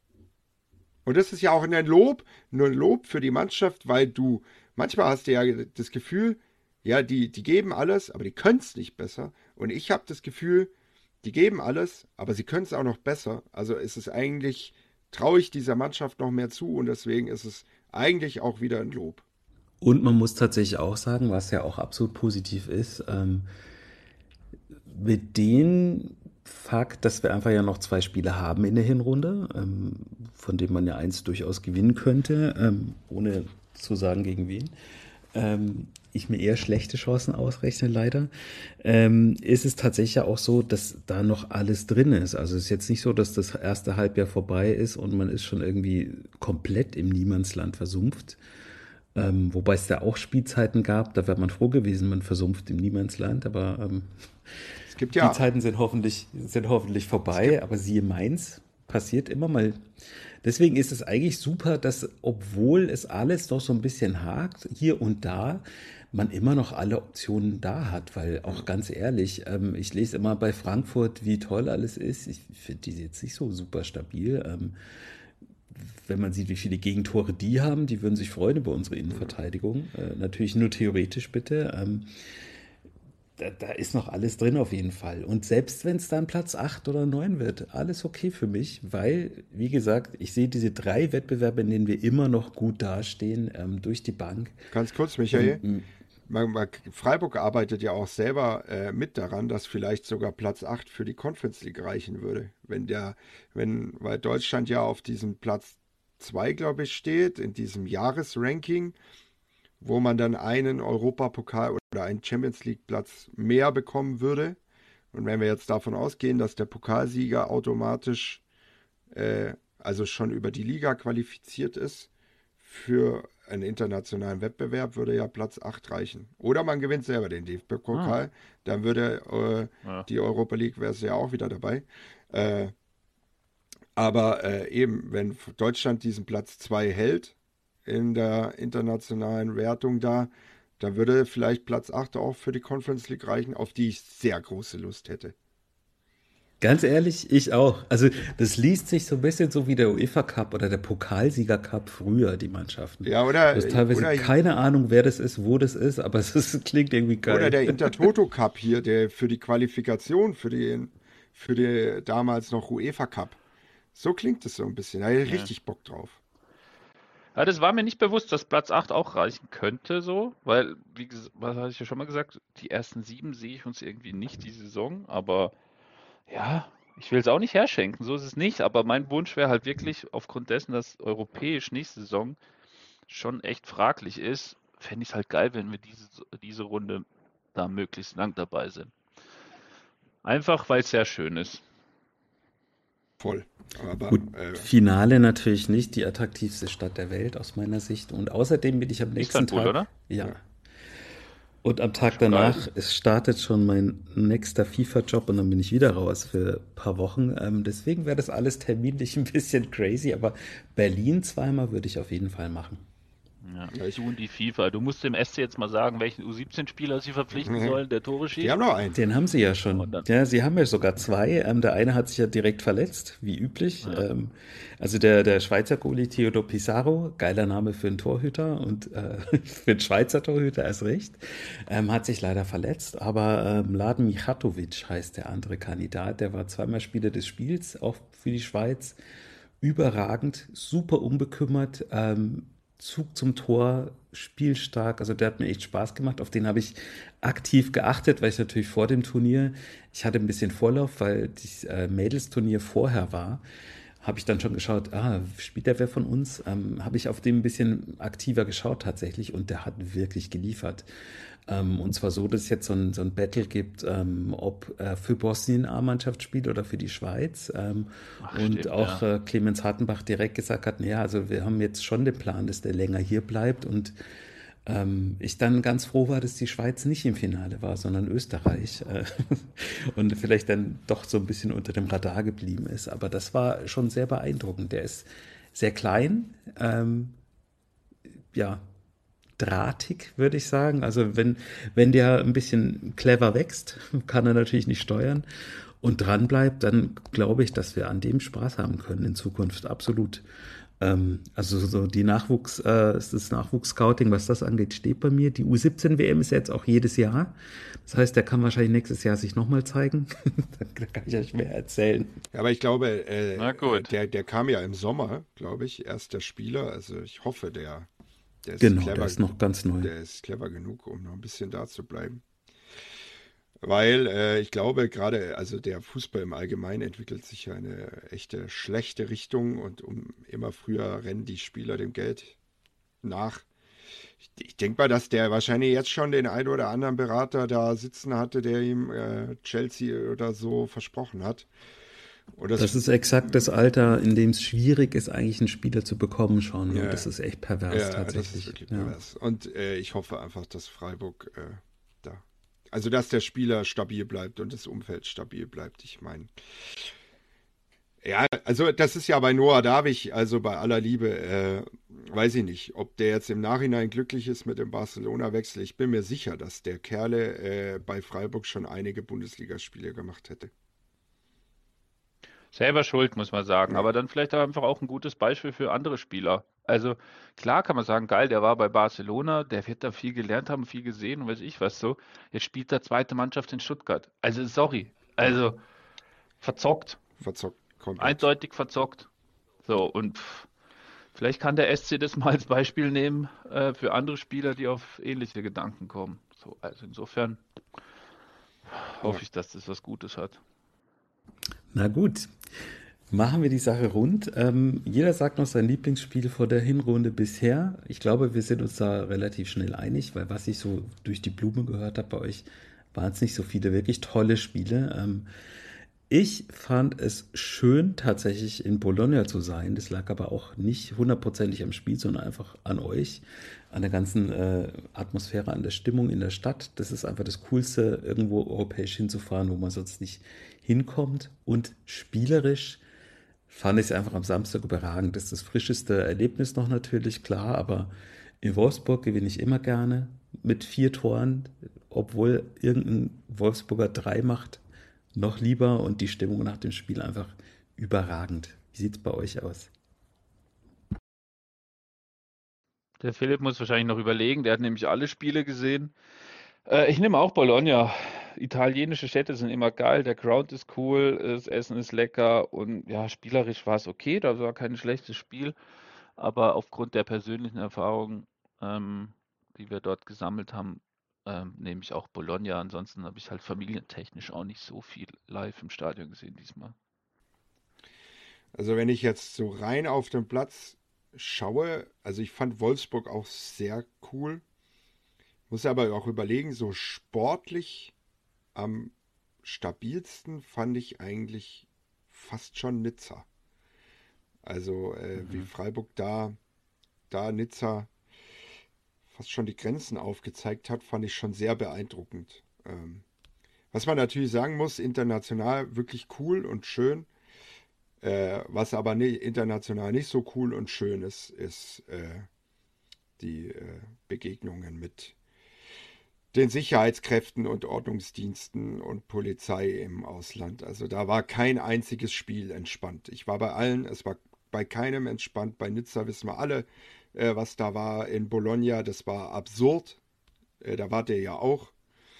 Und das ist ja auch ein Lob, nur ein Lob für die Mannschaft, weil du, manchmal hast du ja das Gefühl, ja, die, die geben alles, aber die können es nicht besser. Und ich habe das Gefühl, die geben alles, aber sie können es auch noch besser. Also ist es eigentlich, traue ich dieser Mannschaft noch mehr zu und deswegen ist es eigentlich auch wieder ein Lob. Und man muss tatsächlich auch sagen, was ja auch absolut positiv ist, ähm, mit dem Fakt, dass wir einfach ja noch zwei Spiele haben in der Hinrunde, ähm, von denen man ja eins durchaus gewinnen könnte, ähm, ohne zu sagen gegen wen, ähm, ich mir eher schlechte Chancen ausrechne, leider, ähm, ist es tatsächlich ja auch so, dass da noch alles drin ist. Also es ist jetzt nicht so, dass das erste Halbjahr vorbei ist und man ist schon irgendwie komplett im Niemandsland versumpft. Ähm, wobei es da auch Spielzeiten gab, da wäre man froh gewesen, man versumpft im Niemandsland, aber ähm, Es gibt die ja, Zeiten sind hoffentlich, sind hoffentlich es vorbei, gibt, aber siehe Mainz, passiert immer mal. Deswegen ist es eigentlich super, dass, obwohl es alles noch so ein bisschen hakt, hier und da, man immer noch alle Optionen da hat, weil auch ganz ehrlich, ähm, ich lese immer bei Frankfurt, wie toll alles ist. Ich finde die jetzt nicht so super stabil. Ähm, wenn man sieht, wie viele Gegentore die haben, die würden sich freuen über unsere Innenverteidigung. Äh, natürlich nur theoretisch bitte. Ähm, da, da ist noch alles drin auf jeden Fall. Und selbst wenn es dann Platz acht oder neun wird, alles okay für mich, weil, wie gesagt, ich sehe diese drei Wettbewerbe, in denen wir immer noch gut dastehen, ähm, durch die Bank. ganz kurz, Michael, Und mh, man, man, Freiburg arbeitet ja auch selber äh, mit daran, dass vielleicht sogar Platz acht für die Conference League reichen würde. Wenn der, wenn, weil Deutschland ja auf diesem Platz zwei, glaube ich, steht, in diesem Jahresranking, wo man dann einen Europapokal oder einen Champions League Platz mehr bekommen würde. Und wenn wir jetzt davon ausgehen, dass der Pokalsieger automatisch, äh, also schon über die Liga qualifiziert ist für einen internationalen Wettbewerb, würde ja Platz acht reichen. Oder man gewinnt selber den D F Ah, B-Pokal, dann würde äh, ja. die Europa League, wäre es ja auch wieder dabei. Äh, aber äh, eben, wenn Deutschland diesen Platz zwei hält in der internationalen Wertung da, dann würde vielleicht Platz acht auch für die Conference League reichen, auf die ich sehr große Lust hätte. ganz ehrlich, ich auch. Also das liest sich so ein bisschen so wie der UEFA Cup oder der Pokalsieger Cup früher, die Mannschaften. Ja, Du oder, hast teilweise oder, keine Ahnung, wer das ist, wo das ist, aber es ist, klingt irgendwie oder geil. der Intertoto Cup hier, der für die Qualifikation, für den, für die damals noch UEFA Cup. So klingt es so ein bisschen. Da hätte ich Ja. richtig Bock drauf. Ja, das war mir nicht bewusst, dass Platz acht auch reichen könnte, so, weil, wie gesagt, was hatte ich ja schon mal gesagt, die ersten sieben sehe ich uns irgendwie nicht die Saison, aber ja, ich will es auch nicht herschenken, so ist es nicht, aber mein Wunsch wäre halt wirklich, aufgrund dessen, dass europäisch nächste Saison schon echt fraglich ist, fände ich es halt geil, wenn wir diese, diese Runde da möglichst lang dabei sind. Einfach, weil es sehr schön ist. Voll. Aber Gut, äh, Finale natürlich nicht die attraktivste Stadt der Welt aus meiner Sicht. Und außerdem bin ich am nächsten Istanbul, Tag, oder? ja, ja. und am Tag Schon geil. danach, es startet schon mein nächster FIFA-Job und dann bin ich wieder raus für ein paar Wochen. Ähm, deswegen wäre das alles terminlich ein bisschen crazy, aber Berlin zweimal würde ich auf jeden Fall machen. Ja, Ja, ich, du und die FIFA. Du musst dem S C jetzt mal sagen, welchen U siebzehn Spieler sie verpflichten sollen, der Tore die haben schießt. noch einen. Den haben sie ja schon. Und dann, Ja, sie haben ja sogar zwei. Ähm, der eine hat sich ja direkt verletzt, wie üblich. ja, Ähm, also der, der Schweizer Goalie Theodor Pizarro, geiler Name für einen Torhüter und äh, für einen Schweizer Torhüter erst recht, ähm, hat sich leider verletzt. Aber ähm, Mladen Michatovic heißt der andere Kandidat. Der war zweimal Spieler des Spiels, auch für die Schweiz. Überragend, super unbekümmert, ähm, Zug zum Tor, spielstark. Also der hat mir echt Spaß gemacht. Auf den habe ich aktiv geachtet, weil ich natürlich vor dem Turnier, ich hatte ein bisschen Vorlauf, weil das äh, Mädelsturnier vorher war, habe ich dann schon geschaut, ah, spielt der wer von uns? Ähm, habe ich auf den ein bisschen aktiver geschaut tatsächlich und der hat wirklich geliefert. Ähm, und zwar so, dass es jetzt so ein, so ein Battle gibt, ähm, ob er für Bosnien A-Mannschaft spielt oder für die Schweiz. Ähm, ach und stimmt, auch ja. äh, Clemens Hartenbach direkt gesagt hat, naja, also wir haben jetzt schon den Plan, dass der länger hier bleibt und ähm, ich dann ganz froh war, dass die Schweiz nicht im Finale war, sondern Österreich äh, und vielleicht dann doch so ein bisschen unter dem Radar geblieben ist. Aber das war schon sehr beeindruckend. Der ist sehr klein, ähm, ja, drahtig, würde ich sagen. Also wenn, wenn der ein bisschen clever wächst, kann er natürlich nicht steuern und dran bleibt, dann glaube ich, dass wir an dem Spaß haben können in Zukunft. Absolut. Ähm, also so die Nachwuchs, äh, das Nachwuchs-Scouting, was das angeht, steht bei mir. Die U siebzehn W M ist jetzt auch jedes Jahr. Das heißt, der kann wahrscheinlich nächstes Jahr sich nochmal zeigen. Da kann ich euch mehr erzählen. Ja, aber ich glaube, Na äh, gut. der, der kam ja im Sommer, glaube ich, erst der Spieler. Also ich hoffe, der, Der ist Genau, der clever, ist noch ganz neu. der ist clever genug, um noch ein bisschen da zu bleiben. Weil äh, ich glaube, gerade, also der Fußball im Allgemeinen entwickelt sich ja in eine echte schlechte Richtung und um immer früher rennen die Spieler dem Geld nach. Ich, ich denke mal, dass der wahrscheinlich jetzt schon den ein oder anderen Berater da sitzen hatte, der ihm äh, Chelsea oder so versprochen hat. Und das, Das ist exakt das Alter, in dem es schwierig ist, eigentlich einen Spieler zu bekommen schon. Und ja, das ist echt pervers ja, das ist tatsächlich. wirklich Ja. pervers. Und äh, ich hoffe einfach, dass Freiburg äh, da, also dass der Spieler stabil bleibt und das Umfeld stabil bleibt. Ich meine, ja, also das ist ja bei Noah Davich, also bei aller Liebe, äh, weiß ich nicht, ob der jetzt im Nachhinein glücklich ist mit dem Barcelona-Wechsel. Ich bin mir sicher, dass der Kerle äh, bei Freiburg schon einige Bundesligaspiele gemacht hätte. Selber schuld, muss man sagen, Ja, aber dann vielleicht auch einfach auch ein gutes Beispiel für andere Spieler. Also klar kann man sagen, geil, der war bei Barcelona, der wird da viel gelernt haben, viel gesehen und weiß ich was so. Jetzt spielt er zweite Mannschaft in Stuttgart. Also sorry, ja, also verzockt, verzockt komplett. eindeutig verzockt. So und pff, vielleicht kann der S C das mal als Beispiel nehmen äh, für andere Spieler, die auf ähnliche Gedanken kommen. So, also insofern Ja. hoffe ich, dass das was Gutes hat. Na gut, machen wir die Sache rund. Ähm, jeder sagt noch sein Lieblingsspiel vor der Hinrunde bisher. Ich glaube, wir sind uns da relativ schnell einig, weil was ich so durch die Blume gehört habe bei euch, waren es nicht so viele wirklich tolle Spiele. Ähm, ich fand es schön, tatsächlich in Bologna zu sein. Das lag aber auch nicht hundertprozentig am Spiel, sondern einfach an euch, an der ganzen äh, Atmosphäre, an der Stimmung in der Stadt. Das ist einfach das Coolste, irgendwo europäisch hinzufahren, wo man sonst nicht hinkommt. Und spielerisch fand ich es einfach am Samstag überragend. Das ist das frischeste Erlebnis noch natürlich, klar, aber in Wolfsburg gewinne ich immer gerne mit vier Toren, obwohl irgendein Wolfsburger drei macht, noch lieber und die Stimmung nach dem Spiel einfach überragend. Wie sieht es bei euch aus? Der Philipp muss wahrscheinlich noch überlegen, der hat nämlich alle Spiele gesehen. Äh, ich nehme auch Bologna. Italienische Städte sind immer geil, der Ground ist cool, das Essen ist lecker und ja, spielerisch war es okay, das war kein schlechtes Spiel, aber aufgrund der persönlichen Erfahrungen, ähm, die wir dort gesammelt haben, ähm, nehme ich auch Bologna. Ansonsten habe ich halt familientechnisch auch nicht so viel live im Stadion gesehen diesmal. Also wenn ich jetzt so rein auf den Platz schaue, also ich fand Wolfsburg auch sehr cool. Muss aber auch überlegen, so sportlich am stabilsten fand ich eigentlich fast schon Nizza. Also äh, wie Mhm. Freiburg da, da Nizza fast schon die Grenzen aufgezeigt hat, fand ich schon sehr beeindruckend. Ähm, was man natürlich sagen muss, international wirklich cool und schön. Äh, was aber ne, international nicht so cool und schön ist, ist äh, die äh, Begegnungen mit den Sicherheitskräften und Ordnungsdiensten und Polizei im Ausland. Also da war kein einziges Spiel entspannt. Ich war bei allen, es war bei keinem entspannt. Bei Nizza wissen wir alle, äh, was da war. In Bologna, das war absurd. Äh, da wart ihr ja auch,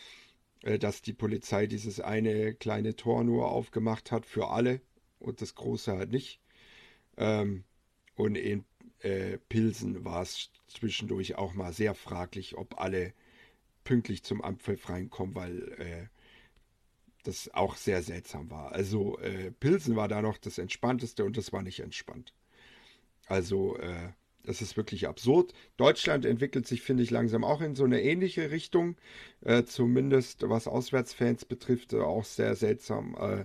äh, dass die Polizei dieses eine kleine Tor nur aufgemacht hat für alle und das große halt nicht. Ähm, und in äh, Pilsen war es zwischendurch auch mal sehr fraglich, ob alle pünktlich zum Abpfiff reinkommen, weil äh, das auch sehr seltsam war. Also äh, Pilsen war da noch das Entspannteste und das war nicht entspannt. Also äh, das ist wirklich absurd. Deutschland entwickelt sich, finde ich, langsam auch in so eine ähnliche Richtung. Äh, zumindest was Auswärtsfans betrifft, äh, auch sehr seltsam. Äh,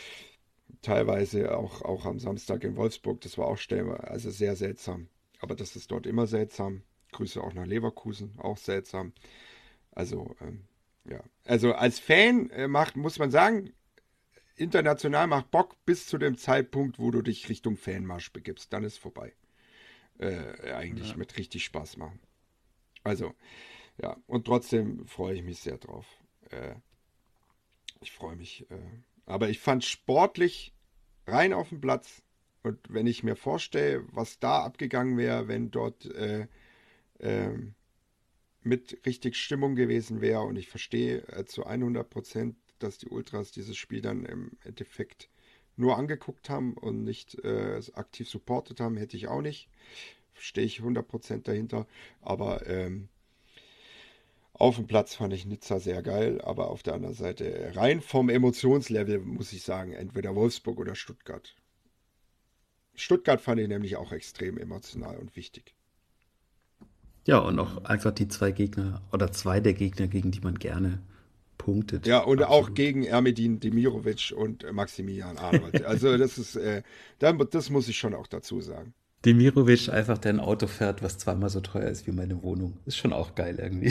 teilweise auch, auch am Samstag in Wolfsburg, das war auch stellenweise, also sehr seltsam. Aber das ist dort immer seltsam. Grüße auch nach Leverkusen, auch seltsam. Also, ähm, ja. Also als Fan äh, macht, muss man sagen, international macht Bock bis zu dem Zeitpunkt, wo du dich Richtung Fanmarsch begibst. Dann ist vorbei. Äh, eigentlich Ja. mit richtig Spaß machen. Also, ja. Und trotzdem freue ich mich sehr drauf. Äh, ich freue mich. Äh, aber ich fand sportlich rein auf dem Platz. Und wenn ich mir vorstelle, was da abgegangen wäre, wenn dort äh, ähm, mit richtig Stimmung gewesen wäre. Und ich verstehe äh, zu hundert Prozent, dass die Ultras dieses Spiel dann im Endeffekt nur angeguckt haben und nicht äh, aktiv supportet haben, hätte ich auch nicht. stehe ich hundert Prozent dahinter. Aber ähm, auf dem Platz fand ich Nizza sehr geil. Aber auf der anderen Seite, rein vom Emotionslevel, muss ich sagen, entweder Wolfsburg oder Stuttgart. Stuttgart fand ich nämlich auch extrem emotional und wichtig. Ja, und auch einfach die zwei Gegner oder zwei der Gegner, gegen die man gerne punktet. Ja, und Absolut. auch gegen Ermedin Demirovic und Maximilian Arnold. Also das ist, äh, das muss ich schon auch dazu sagen. Demirovic einfach, der ein Auto fährt, was zweimal so teuer ist wie meine Wohnung. Ist schon auch geil irgendwie.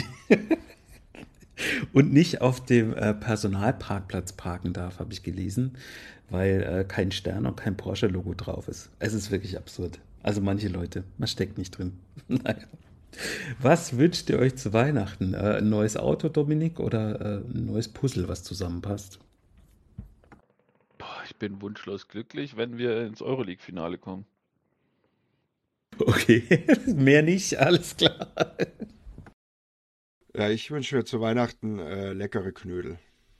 Und nicht auf dem äh, Personalparkplatz parken darf, habe ich gelesen, weil äh, kein Stern und kein Porsche-Logo drauf ist. Es ist wirklich absurd. Also manche Leute, man steckt nicht drin. Naja. Was wünscht ihr euch zu Weihnachten? Äh, ein neues Auto, Dominik, oder äh, ein neues Puzzle, was zusammenpasst? Boah, ich bin wunschlos glücklich, wenn wir ins Euroleague-Finale kommen. Okay, mehr nicht, alles klar. Ja, ich wünsche mir zu Weihnachten äh, leckere Knödel.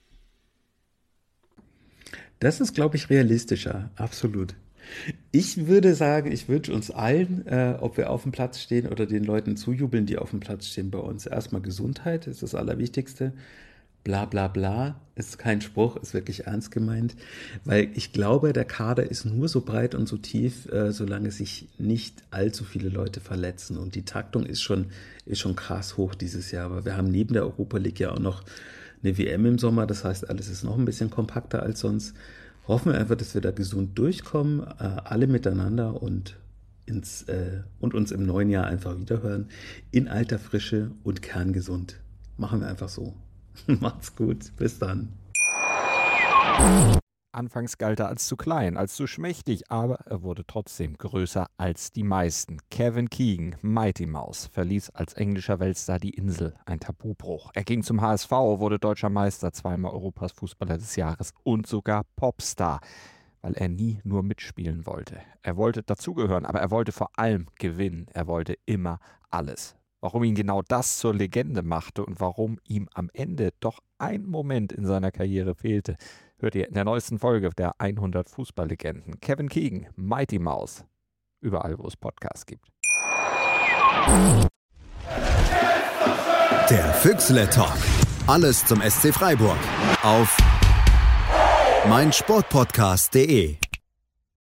Das ist, glaube ich, realistischer, absolut. Ich würde sagen, ich wünsche uns allen, äh, ob wir auf dem Platz stehen oder den Leuten zujubeln, die auf dem Platz stehen bei uns, erstmal Gesundheit, ist das Allerwichtigste. Bla bla bla, ist kein Spruch, ist wirklich ernst gemeint, weil ich glaube, der Kader ist nur so breit und so tief, äh, solange sich nicht allzu viele Leute verletzen, und die Taktung ist schon, ist schon krass hoch dieses Jahr, aber wir haben neben der Europa League ja auch noch eine W M im Sommer, das heißt, alles ist noch ein bisschen kompakter als sonst. Hoffen wir einfach, dass wir da gesund durchkommen, äh, alle miteinander, und, ins, äh, und uns im neuen Jahr einfach wiederhören, in alter Frische und kerngesund. Machen wir einfach so. Macht's gut, bis dann. Anfangs galt er als zu klein, als zu schmächtig, aber er wurde trotzdem größer als die meisten. Kevin Keegan, Mighty Mouse, verließ als englischer Weltstar die Insel, ein Tabubruch. Er ging zum H S V, wurde deutscher Meister, zweimal Europas Fußballer des Jahres und sogar Popstar, weil er nie nur mitspielen wollte. Er wollte dazugehören, aber er wollte vor allem gewinnen. Er wollte immer alles. Warum ihn genau das zur Legende machte und warum ihm am Ende doch ein Moment in seiner Karriere fehlte, hört ihr in der neuesten Folge der hundert Fußballlegenden. Kevin Keegan, Mighty Mouse. Überall, wo es Podcasts gibt. Der Füchsle Talk. Alles zum S C Freiburg. Auf meinsportpodcast punkt de